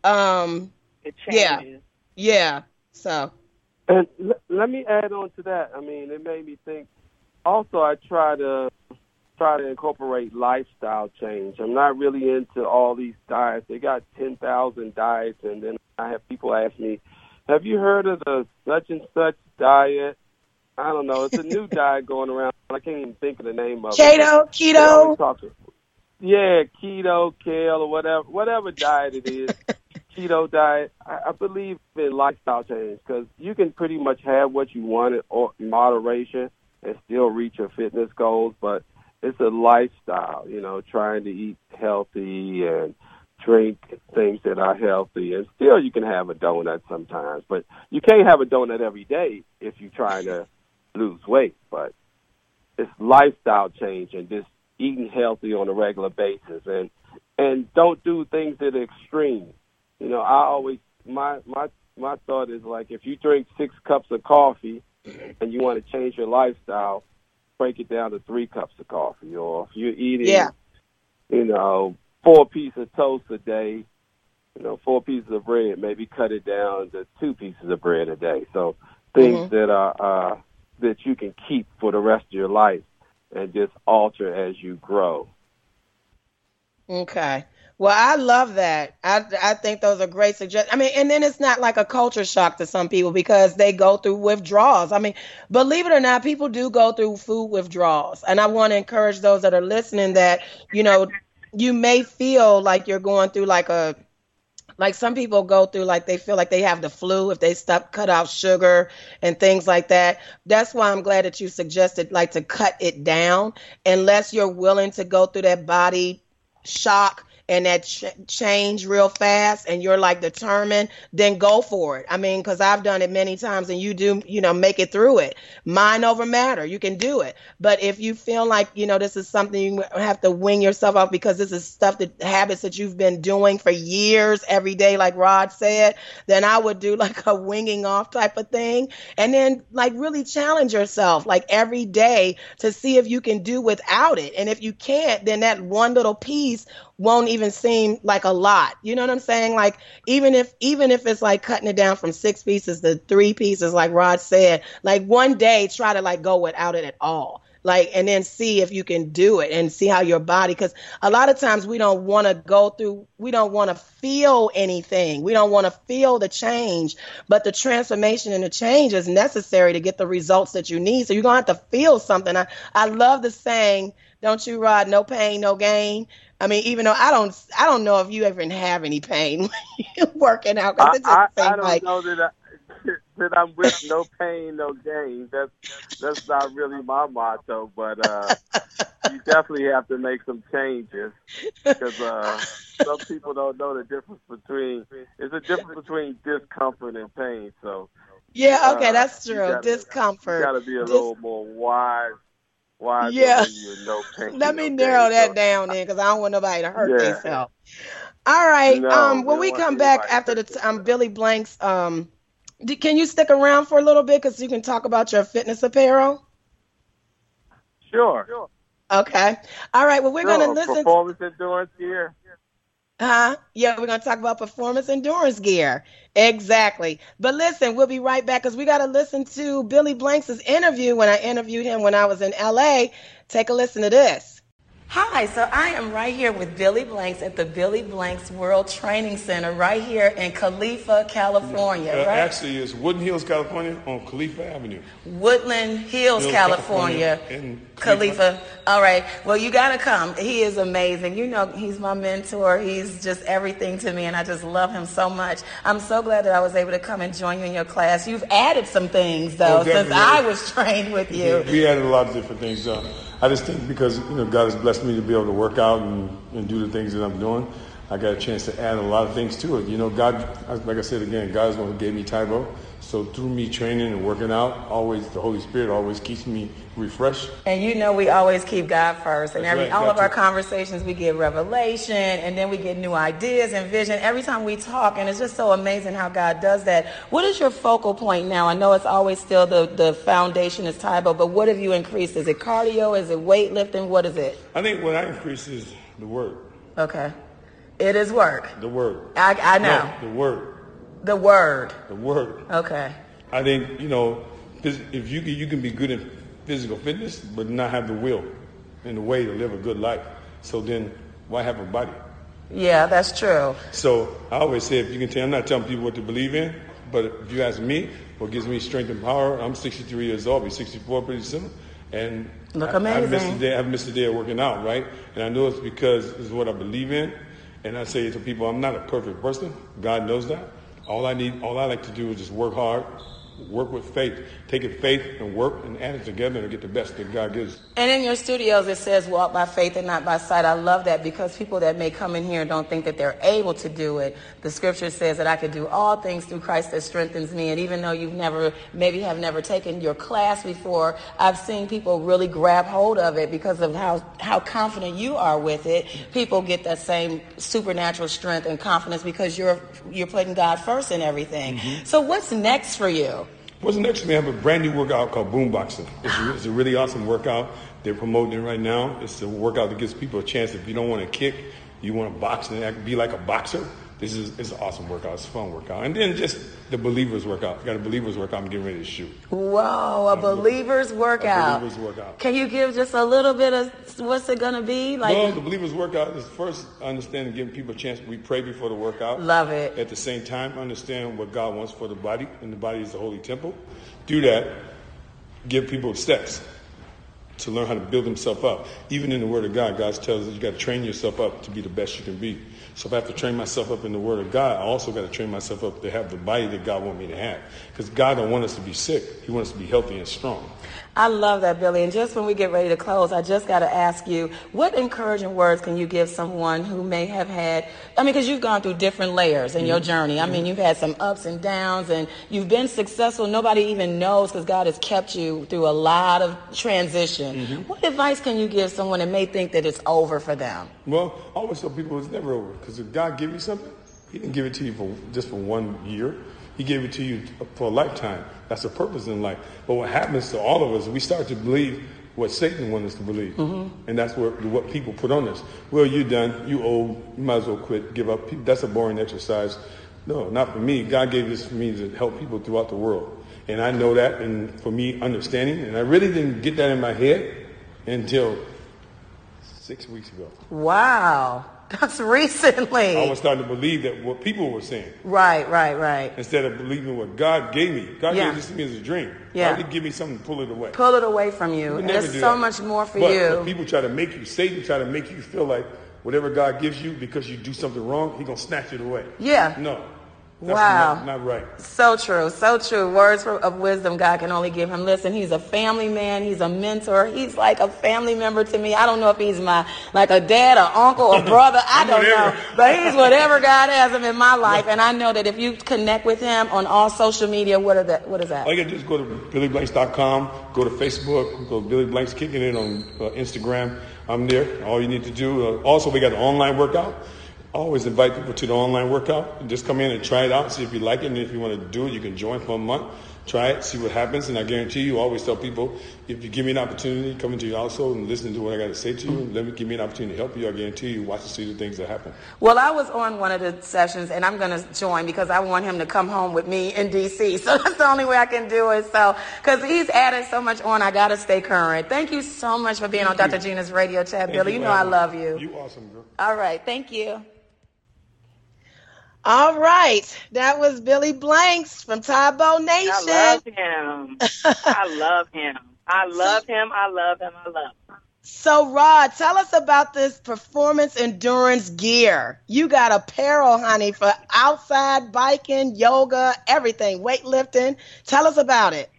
um, It yeah, changes. yeah. So, And l- let me add on to that. I mean, it made me think. Also, I try to try to incorporate lifestyle change. I'm not really into all these diets. They got ten thousand diets, and then I have people ask me, "Have you heard of the such and such diet?" I don't know. It's a new diet going around. I can't even think of the name of it. keto, They always keto. talk to- Yeah, keto, kale, or whatever, whatever diet it is. Keto diet. I, I believe in lifestyle change because you can pretty much have what you want in or moderation and still reach your fitness goals, but it's a lifestyle, you know, trying to eat healthy and drink things that are healthy. And still you can have a donut sometimes, but you can't have a donut every day if you're trying to lose weight. But it's lifestyle change and just eating healthy on a regular basis, and and don't do things that are extreme. You know, I always my my my thought is like if you drink six cups of coffee and you want to change your lifestyle, break it down to three cups of coffee. Or if you're eating, Yeah. you know, four pieces of toast a day, you know, four pieces of bread, maybe cut it down to two pieces of bread a day. So things Mhm. that are uh, that you can keep for the rest of your life and just alter as you grow. Okay. Well, I love that. I I think those are great suggestions. I mean, and then it's not like a culture shock to some people because they go through withdrawals. I mean, believe it or not, people do go through food withdrawals. And I want to encourage those that are listening that, you know, you may feel like you're going through like a like some people go through like they feel like they have the flu if they stop cut out sugar and things like that. That's why I'm glad that you suggested like to cut it down unless you're willing to go through that body shock and that ch- change real fast and you're like determined, then go for it. I mean, because I've done it many times and you do, you know, make it through it. Mind over matter. You can do it. But if you feel like, you know, this is something you have to wing yourself off because this is stuff that habits that you've been doing for years every day, like Rod said, then I would do like a winging off type of thing. And then like really challenge yourself like every day to see if you can do without it. And if you can't, then that one little piece won't even seem like a lot. You know what I'm saying? Like even if even if it's like cutting it down from six pieces to three pieces, like Rod said, like one day try to like go without it at all. Like and then see if you can do it and see how your body, because a lot of times we don't want to go through, we don't want to feel anything. We don't want to feel the change, but the transformation and the change is necessary to get the results that you need. So you're gonna have to feel something. I, I love the saying, don't you, Rod? No pain, no gain. I mean, even though I don't, I don't know if you even have any pain when you're working out. Cause I, it just I, I seems don't like, know that I, that I'm with no pain, no gain. That's that's not really my motto, but uh, you definitely have to make some changes because uh, some people don't know the difference between. It's a difference between discomfort and pain. So yeah, okay, uh, that's you true. gotta, Discomfort. You got to be a Dis- little more wise Why Yeah. you no pinky, Let me no narrow daddy, that so- down then, because I don't want nobody to hurt Yeah. themselves. All right. No, um, we when don't we want come back anybody after to the hurt t- um, Billy Blanks, um, d- can you stick around for a little bit because you can talk about your fitness apparel? Sure. sure. Okay. All right. Well, we're Sure, going to listen. Performance endurance gear. Huh? Yeah, we're going to talk about performance endurance gear. Exactly. But listen, we'll be right back because we got to listen to Billy Blanks' interview when I interviewed him when I was in L A. Take a listen to this. Hi, so I am right here with Billy Blanks at the Billy Blanks World Training Center right here in Khalifa, California, Uh, right? Actually, it's Woodland Hills, California, on Khalifa Avenue. Woodland Hills, Hills, California. California, in Khalifa. Khalifa. All right. Well, you got to come. He is amazing. You know, he's my mentor. He's just everything to me, and I just love him so much. I'm so glad that I was able to come and join you in your class. You've added some things, though, Oh, since definitely. I was trained with you. We added a lot of different things. Uh, I just think because you know God has blessed me to be able to work out and, and do the things that I'm doing, I got a chance to add a lot of things to it. You know, God, like I said again, God is the one who gave me Tybo. So through me training and working out, always the Holy Spirit always keeps me refreshed. And you know we always keep God first. And That's every right, all got of our to. conversations we get revelation and then we get new ideas and vision every time we talk, and it's just so amazing how God does that. What is your focal point now? I know it's always still the, the foundation is Tybo, but what have you increased? Is it cardio? Is it weightlifting? What is it? I think what I increase is the word. Okay. It is work. The word. I, I know. No, the word. The word. The word. Okay. I think, you know, phys- if you can, you can be good in physical fitness, but not have the will and the way to live a good life. So then why have a body? Yeah, that's true. So I always say, if you can tell, I'm not telling people what to believe in, but if you ask me, what gives me strength and power, I'm sixty-three years old, I'll be sixty-four pretty soon. And Look I, amazing. I missed a day, I've missed a day of working out, right? And I know it's because it's what I believe in. And I say to people, I'm not a perfect person. God knows that. All I need, all I like to do is just work hard, work with faith. Take it faith and work and add it together and get the best that God gives. And in your studios, it says walk by faith and not by sight. I love that because people that may come in here and don't think that they're able to do it. The scripture says that I could do all things through Christ that strengthens me. And even though you've never, maybe have never taken your class before, I've seen people really grab hold of it because of how, how confident you are with it. People get that same supernatural strength and confidence because you're, you're putting God first in everything. Mm-hmm. So what's next for you? What's next to me? I have a brand new workout called Boomboxing. It's a, it's a really awesome workout. They're promoting it right now. It's a workout that gives people a chance. If you don't want to kick, you want to box and act, be like a boxer. This is it's an awesome workout. It's a fun workout. And then just the believers workout. Got a believers workout. I'm getting ready to shoot. Whoa, a believers workout. A believers workout. Can you give just a little bit of what's it going to be? Like, well, the believers workout is first understanding, giving people a chance. We pray before the workout. Love it. At the same time, understand what God wants for the body, and the body is the holy temple. Do that. Give people steps to learn how to build themselves up. Even in the Word of God, God tells us you got to train yourself up to be the best you can be. So if I have to train myself up in the Word of God, I also got to train myself up to have the body that God wants me to have. Because God don't want us to be sick. He wants us to be healthy and strong. I love that, Billy. And just when we get ready to close, I just got to ask you, what encouraging words can you give someone who may have had, I mean, because you've gone through different layers in mm-hmm. your journey. I mean, you've had some ups and downs, and you've been successful. Nobody even knows because God has kept you through a lot of transition. Mm-hmm. What advice can you give someone that may think that it's over for them? Well, I always tell people it's never over. Because if God give you something, he didn't give it to you for just for one year. He gave it to you for a lifetime. That's a purpose in life. But what happens to all of us, we start to believe what Satan wants us to believe. Mm-hmm. And that's what, what people put on us. Well, you're done. You old. You might as well quit. Give up. That's a boring exercise. No, not for me. God gave this for me to help people throughout the world. And I know that. And for me, understanding. And I really didn't get that in my head until six weeks ago. Wow. That's recently. I was starting to believe that what people were saying. Right, right, right. Instead of believing what God gave me. God yeah. gave this to me as a dream. Yeah. God didn't give me something to pull it away. Pull it away from you. And there's so that. much more for but, you. But people try to make you, Satan try to make you feel like whatever God gives you, because you do something wrong, he's going to snatch it away. Yeah. No. That's Wow. not, not right. So true, so true. Words of wisdom God can only give him. Listen, he's a family man. He's a mentor. He's like a family member to me. I don't know if he's my, like a dad or uncle or brother. I don't know. But he's whatever God has him in my life. And I know that if you connect with him on all social media, what are that? What is that? All you got to do is go to billy blanks dot com, go to Facebook, go to Billy Blanks Kicking It on uh, Instagram. I'm there. All you need to do. Uh, also, we got an online workout. I always invite people to the online workout. Just come in and try it out, see if you like it. And if you want to do it, you can join for a month. Try it, see what happens. And I guarantee you, I always tell people, if you give me an opportunity, come into your household and listen to what I got to say to you, let me give me an opportunity to help you. I guarantee you, watch and see the things that happen. Well, I was on one of the sessions, and I'm going to join because I want him to come home with me in D C So that's the only way I can do it. So, because he's added so much on, I got to stay current. Thank you so much for being Thank on you. Doctor Gina's radio chat, Thank Billy. you You for know I having love me. you. You awesome, girl. All right. Thank you. All right. That was Billy Blanks from Tybo Nation. I love him. I love him. I love him. I love him. I love him. So, Rod, tell us about this performance endurance gear. You got apparel, honey, for outside biking, yoga, everything, weightlifting. Tell us about it.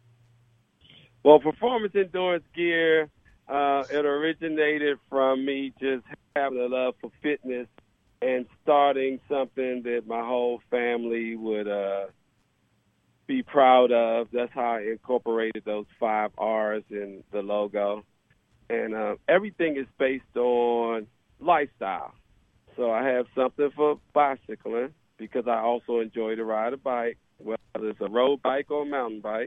Well, performance endurance gear, uh, it originated from me just having a love for fitness and starting something that my whole family would uh, be proud of. That's how I incorporated those five R's in the logo. And uh, everything is based on lifestyle. So I have something for bicycling because I also enjoy to ride a bike, whether it's a road bike or a mountain bike.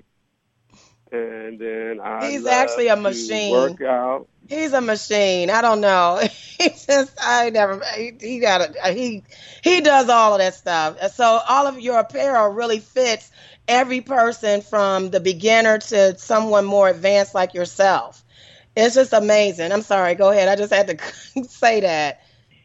And then I He's love actually a to machine. work out. He's a machine. I don't know. He just, I never, he, he got a, he, he does all of that stuff. So all of your apparel really fits every person from the beginner to someone more advanced like yourself. It's just amazing. I'm sorry. Go ahead. I just had to say that.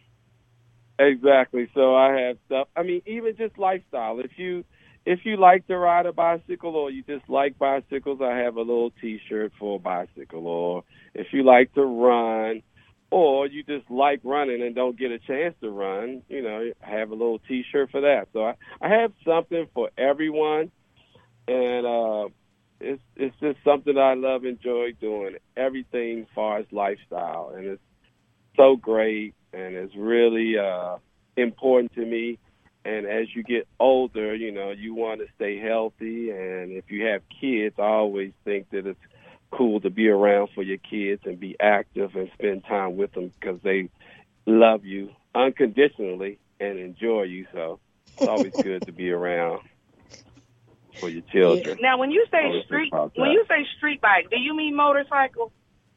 Exactly. So I have stuff. I mean, even just lifestyle. If you, if you like to ride a bicycle or you just like bicycles, I have a little T-shirt for a bicycle. Or if you like to run or you just like running and don't get a chance to run, you know, I have a little T-shirt for that. So I, I have something for everyone. And uh, it's it's just something I love, enjoy doing. Everything as far as lifestyle. And it's so great and it's really uh, important to me. And as you get older, you know, you want to stay healthy. And if you have kids, I always think that it's cool to be around for your kids and be active and spend time with them because they love you unconditionally and enjoy you. So it's always good to be around for your children. Now, when you say Always street, think about when that. you say street bike, do you mean motorcycle?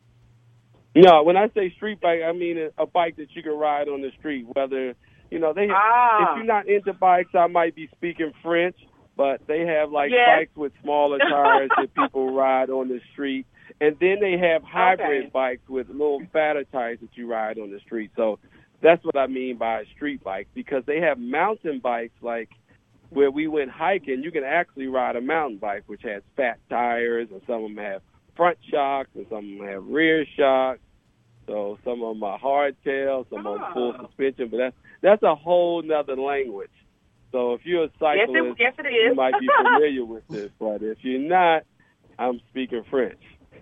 No, when I say street bike, I mean a, a bike that you can ride on the street, whether, you know, they. Ah. If you're not into bikes, I might be speaking French, but they have like Yes. bikes with smaller tires that people ride on the street. And then they have hybrid Okay. bikes with little fatter tires that you ride on the street. So that's what I mean by a street bike, because they have mountain bikes like where we went hiking, you can actually ride a mountain bike, which has fat tires, and some of them have front shocks, and some of them have rear shocks. So some of them are hardtail, some of them full suspension, but that's that's a whole nother language. So if you're a Yes, cyclist, it, yes, it is. you might be familiar with this, but if you're not, I'm speaking French.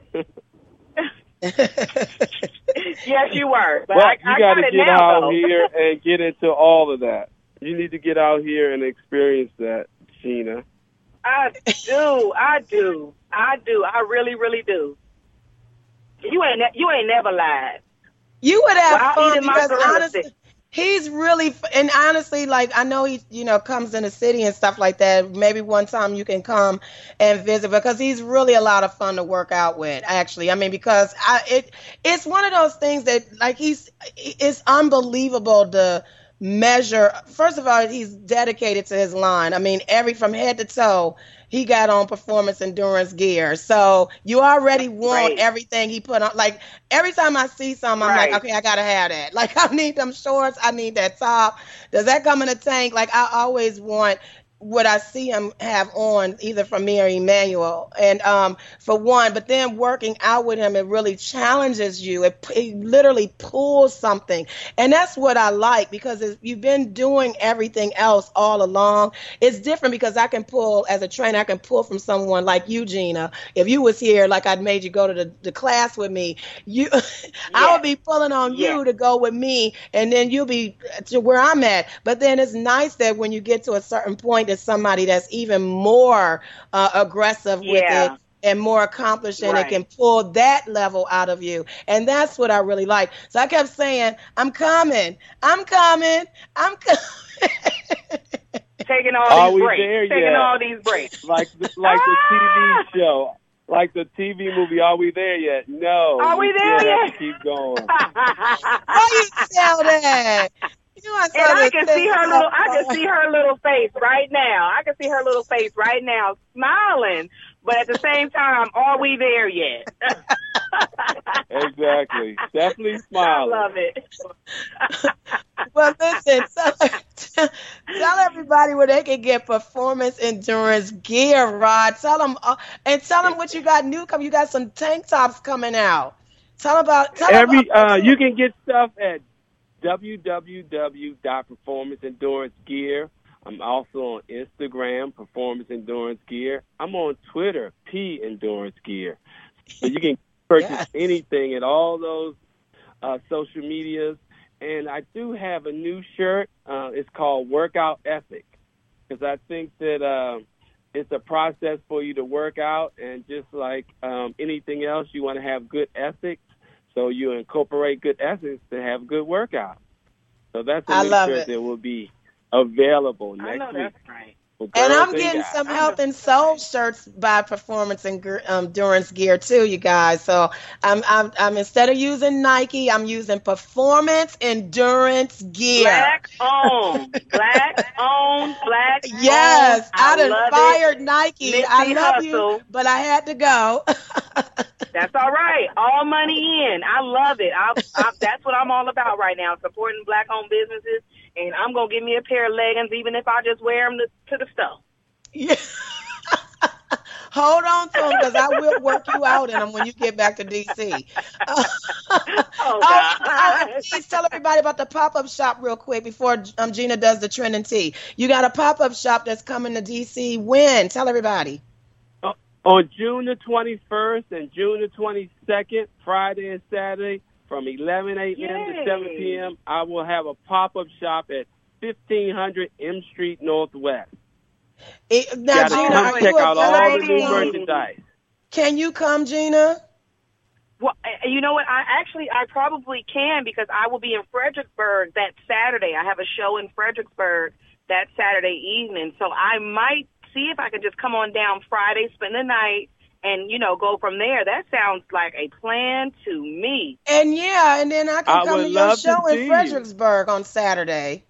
Yes, you were. But Well, I, you I got to got it get now, out though. here and get into all of that. You need to get out here and experience that, Sheena. I do. I do. I do. I really, really do. You ain't ne- you ain't never lied. You would have While fun eating because mozzarella honestly, sticks. he's really, f- and honestly, like I know he, you know, comes in the city and stuff like that. Maybe one time you can come and visit because he's really a lot of fun to work out with. Actually, I mean, because I, it, it's one of those things that like he's, it's unbelievable to measure. First of all, he's dedicated to his line. I mean, every from head to toe, he got on performance endurance gear. So you already want Right. everything he put on. Like every time I see something, I'm Right. like, okay, I gotta have that. Like I need them shorts. I need that top. Does that come in a tank? Like I always want what I see him have on, either from me or Emmanuel. And um, for one, but then working out with him, it really challenges you. It, it literally pulls something. And that's what I like, because if you've been doing everything else all along, it's different because I can pull, as a trainer, I can pull from someone like you, Gina. If you was here, like I'd made you go to the, the class with me, you, yes. I would be pulling on yes. you to go with me, and then you'll be to where I'm at. But then it's nice that when you get to a certain point, it's somebody that's even more uh, aggressive with yeah. it and more accomplished, and right. it can pull that level out of you. And that's what I really like. So I kept saying, I'm coming, I'm coming, I'm coming. Taking all Are these we breaks. there Taking yet? all these breaks. Like the, like the T V show. Like the T V movie, Are We There Yet? No. Are we there still yet? Have to keep going. Why you tell that? You know, I and I can see her little I can see her little face right now. I can see her little face right now smiling. But at the same time, are we there yet? Exactly. Definitely smiling. I love it. Well, listen, tell, tell everybody where they can get performance endurance gear, Rod. Tell them, uh, and tell them what you got new. Come, you got some tank tops coming out. Tell them about. Tell Every them about, uh, you can get stuff at w w w dot performance endurance gear. I'm also on Instagram, Performance Endurance Gear. I'm on Twitter, P Endurance Gear. So you can purchase yes. anything at all those uh, social medias. And I do have a new shirt. Uh, it's called Workout Ethic, because I think that uh, it's a process for you to work out. And just like um, anything else, you want to have good ethics. So you incorporate good ethics to have good workout. So that's a I new love shirt it. that will be available next I know week. that's right. And I'm getting some Health and Soul shirts by Performance and um, Endurance Gear too, you guys. So I'm, I'm, I'm instead of using Nike, I'm using Performance Endurance Gear. Black owned, black owned, black. Yes, owned. I, I done fired it. Nike. Nipsey I love Hustle. you, but I had to go. That's all right. All money in. I love it. I, I, that's what I'm all about right now, supporting black-owned businesses. And I'm going to give me a pair of leggings, even if I just wear them to, to the store. Yeah. Hold on to them, because I will work you out in them when you get back to D C. Uh, oh, oh, oh, please tell everybody about the pop-up shop real quick before um, Gina does the trend and tea. You got a pop-up shop that's coming to D C. When? Tell everybody. Uh, on June the twenty-first and June the twenty-second, Friday and Saturday, from eleven a.m. to seven p.m., I will have a pop-up shop at fifteen hundred M Street Northwest. It, now, Gina, Gina, come are check you out all the available? new merchandise. Can you come, Gina? Well, you know what? I actually, I probably can, because I will be in Fredericksburg that Saturday. I have a show in Fredericksburg that Saturday evening. So I might see if I can just come on down Friday, spend the night, and, you know, go from there. That sounds like a plan to me. And, yeah, and then I can I come would to your love show to in see Fredericksburg on Saturday.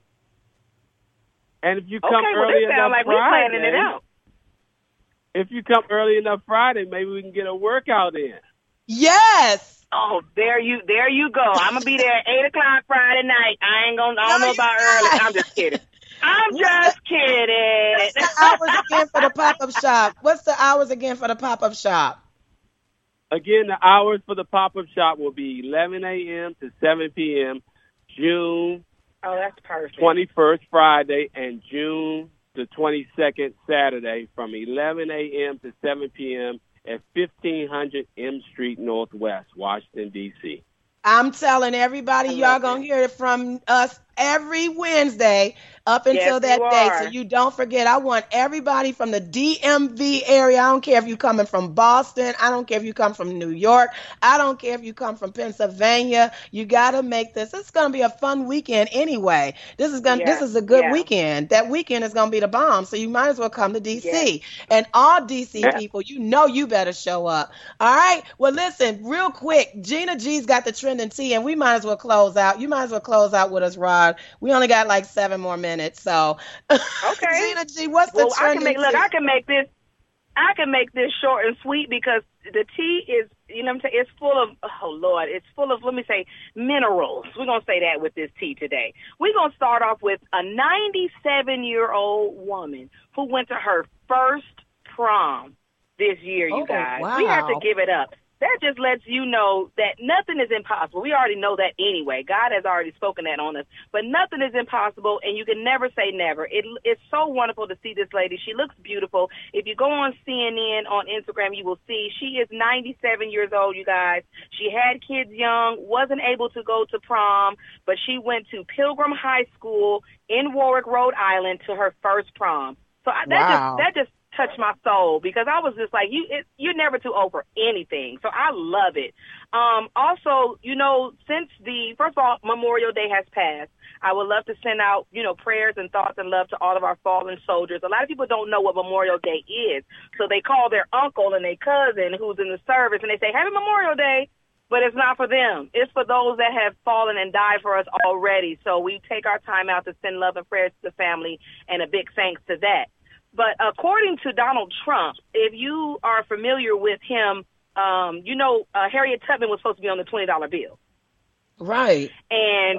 And if you come Okay, well, early this enough sounds like we're Friday, planning it out. if you come early enough Friday, maybe we can get a workout in. Yes. Oh, there you, there you go. I'm gonna be there at eight o'clock Friday night. I ain't gonna, I don't No, know about you're early. not. I'm just kidding. I'm just kidding. What's the hours again for the pop-up shop? What's the hours again for the pop-up shop? Again, the hours for the pop-up shop will be eleven a.m. to seven p.m. June Oh, that's perfect. twenty-first, Friday, and June the twenty-second, Saturday, from eleven a.m. to seven p.m. at fifteen hundred M Street Northwest, Washington, D C I'm telling everybody, y'all going to hear it from us every Wednesday up until Yes, that you day. are. So you don't forget, I want everybody from the D M V area. I don't care if you coming from Boston. I don't care if you come from New York. I don't care if you come from Pennsylvania. You got to make this. It's going to be a fun weekend anyway. This is going. Yeah, This is a good yeah. weekend. That weekend is going to be the bomb. So you might as well come to D C. Yeah. And all D C Yeah. people, you know you better show up. All right? Well, listen, real quick, Gina G's got the trending tea, and we might as well close out. You might as well close out with us, Rod. We only got like seven more minutes, so. Okay. Gina G, what's the Well, I trending can make, look, tea? I can make this, I can make this short and sweet, because the tea is You know what I'm saying? It's full of, oh, Lord, it's full of, let me say, minerals. We're going to say that with this tea today. We're going to start off with a ninety-seven-year-old woman who went to her first prom this year, you Oh, guys. wow. We have to give it up. That just lets you know that nothing is impossible. We already know that anyway. God has already spoken that on us. But nothing is impossible, and you can never say never. It, it's so wonderful to see this lady. She looks beautiful. If you go on C N N on Instagram, you will see she is ninety-seven years old, you guys. She had kids young, wasn't able to go to prom, but she went to Pilgrim High School in Warwick, Rhode Island to her first prom. So I, that Wow. just that just touched my soul because I was just like, you, it, you're never too old for anything. So I love it. Um, also, you know, since the, first of all, Memorial Day has passed, I would love to send out, you know, prayers and thoughts and love to all of our fallen soldiers. A lot of people don't know what Memorial Day is. So they call their uncle and their cousin who's in the service and they say, Happy Memorial Day. But it's not for them. It's for those that have fallen and died for us already. So we take our time out to send love and prayers to the family, and a big thanks to that. But according to Donald Trump, if you are familiar with him, um, you know, uh, Harriet Tubman was supposed to be on the twenty dollar bill. Right. And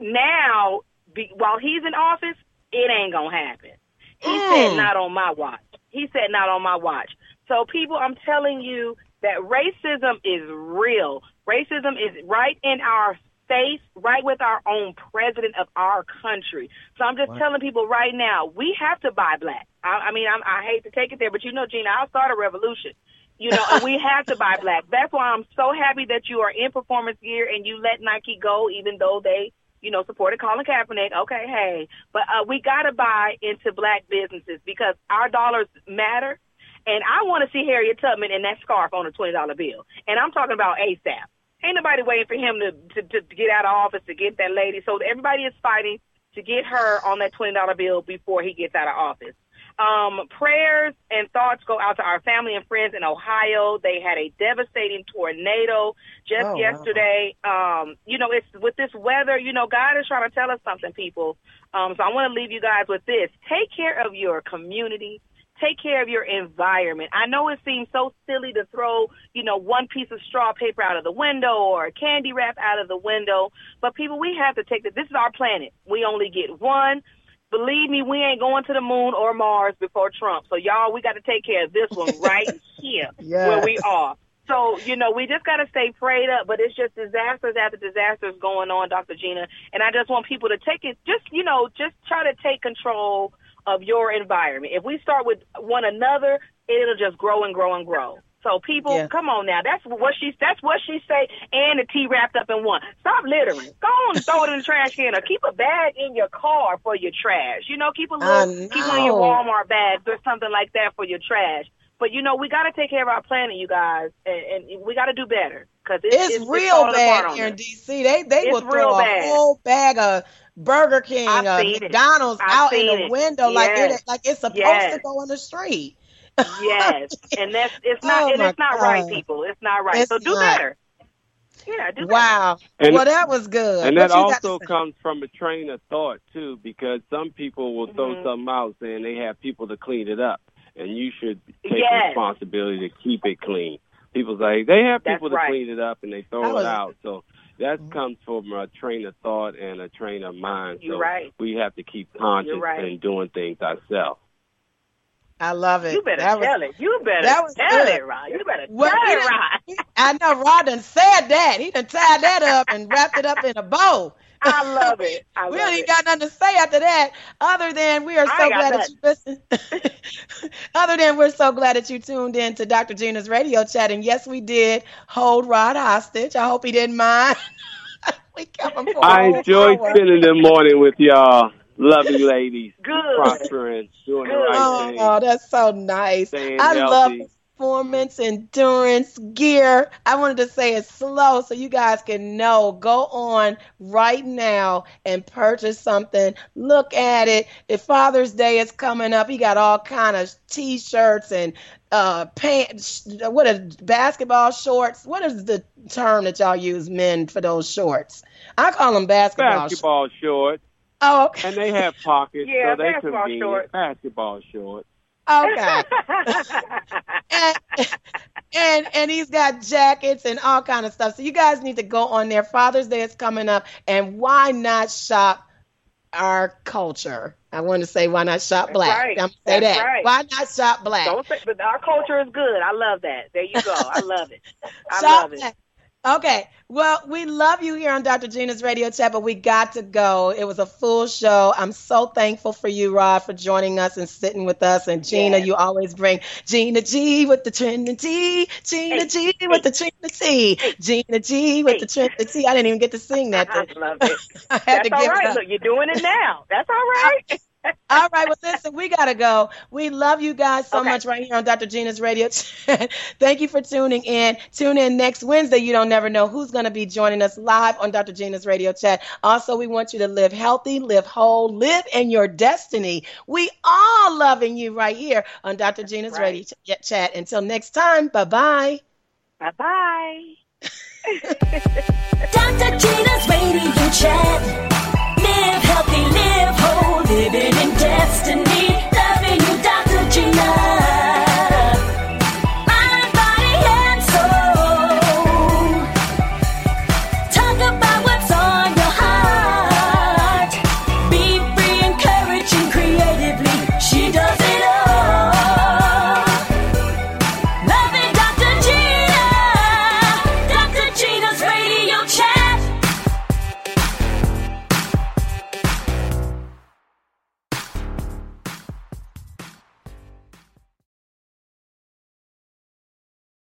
now, be, while he's in office, it ain't going to happen. He Mm. said, not on my watch. He said, not on my watch. So, people, I'm telling you that racism is real. Racism is right in our face, right with our own president of our country. So I'm just Wow. telling people right now, we have to buy black. I, I mean, I'm, I hate to take it there, but you know, Gina, I'll start a revolution. You know, and we have to buy black. That's why I'm so happy that you are in performance gear and you let Nike go, even though they, you know, supported Colin Kaepernick. Okay, hey. But uh, we got to buy into black businesses because our dollars matter. And I want to see Harriet Tubman in that scarf on a twenty dollar bill. And I'm talking about ASAP. Ain't nobody waiting for him to, to, to get out of office to get that lady. So everybody is fighting to get her on that twenty dollar bill before he gets out of office. Um, prayers and thoughts go out to our family and friends in Ohio. They had a devastating tornado just Oh, yesterday. Wow. Um, you know, it's with this weather, you know, God is trying to tell us something, people. Um, so I want to leave you guys with this. Take care of your community. Take care of your environment. I know it seems so silly to throw, you know, one piece of straw paper out of the window or candy wrap out of the window. But people, we have to take this. This is our planet. We only get one. Believe me, we ain't going to the moon or Mars before Trump. So, y'all, we got to take care of this one right here Yes. where we are. So, you know, we just got to stay prayed up. But it's just disasters after disasters going on, Doctor Gina. And I just want people to take it, just, you know, just try to take control of your environment. If we start with one another, it'll just grow and grow and grow. So people, Yeah. come on now. That's what she that's what she say, and the tea wrapped up in one. Stop littering. Go on and throw it in the trash can or keep a bag in your car for your trash. You know, keep a I little keep one of your know. Walmart bags or something like that for your trash. But you know, we got to take care of our planet, you guys, and, and we got to do better because it's, It's, it's real falling bad apart on here in us. D C. They they It's will real throw a bad. whole bag of Burger King, I've uh, seen it. McDonald's I've out in seen the it. window like Yes. it like it's supposed Yes. to go in the street. Yes, and that's it's not Oh, and my it's not right, God. people. It's not right. It's so do not. better. Yeah, do better. Wow. And- well, that was good. And What that you got to also say? comes from a train of thought, too, because some people will throw Mhm. something out saying they have people to clean it up, and you should take Yes. responsibility to keep it clean. People say they have That's people to right. clean it up, and they throw That it was- out. So that Mhm. comes from a train of thought and a train of mind. You're so right. we have to keep conscious You're right. and doing things ourselves. I love it. You better That was- tell it. You better that was tell good. it, Rod. You better Well, tell he it, done- Rod. I know Rod done said that. He done tied that up and wrapped it up in a bow. I love it. I we love don't even it. got nothing to say after that, other than we are I so ain't got glad that you listen. Other than we're so glad that you tuned in to Doctor Gina's radio chat, and yes, we did hold Rod hostage. I hope he didn't mind. we kept him for a I whole enjoy hour. spending the morning with y'all, lovely ladies, Good. prospering, doing the Good. right Oh, thing. oh, that's so nice. Staying I love healthy. performance, endurance, gear. I wanted to say it slow so you guys can know. Go on right now and purchase something. Look at it. If Father's Day is coming up, he got all kind of T-shirts and uh, pants. What is basketball shorts? What is the term that y'all use, men, for those shorts? I call them basketball. shorts. Basketball shorts. Oh, okay. And they have pockets, Yeah, so they basketball convenient. shorts. Basketball shorts. Okay. and, and and he's got jackets and all kind of stuff. So you guys need to go on there. Father's Day is coming up, and why not shop our culture? I want to say, why not shop black? Right. I'm gonna say That's that. right. Why not shop black? Don't say, but our culture is good. I love that. There you go. I love it. I Shop love it. black. Okay. Well, we love you here on Doctor Gina's Radio Chat, but we got to go. It was a full show. I'm so thankful for you, Rod, for joining us and sitting with us. And Gina, Yes. you always bring Gina G with the Trinity, Gina Hey, G hey, with the Trinity, hey, Gina G with hey. the Trinity. I didn't even get to sing that. I love it. I had That's to all give it right. up. Look, you're doing it now. That's all right. All right, well, listen, we got to go. We love you guys so Okay. much right here on Doctor Gina's Radio Chat. Thank you for tuning in. Tune in next Wednesday. You don't never know who's going to be joining us live on Doctor Gina's Radio Chat. Also, we want you to live healthy, live whole, live in your destiny. We all loving you right here on Doctor Gina's right. Radio Ch- Chat. Until next time, bye-bye. Bye-bye.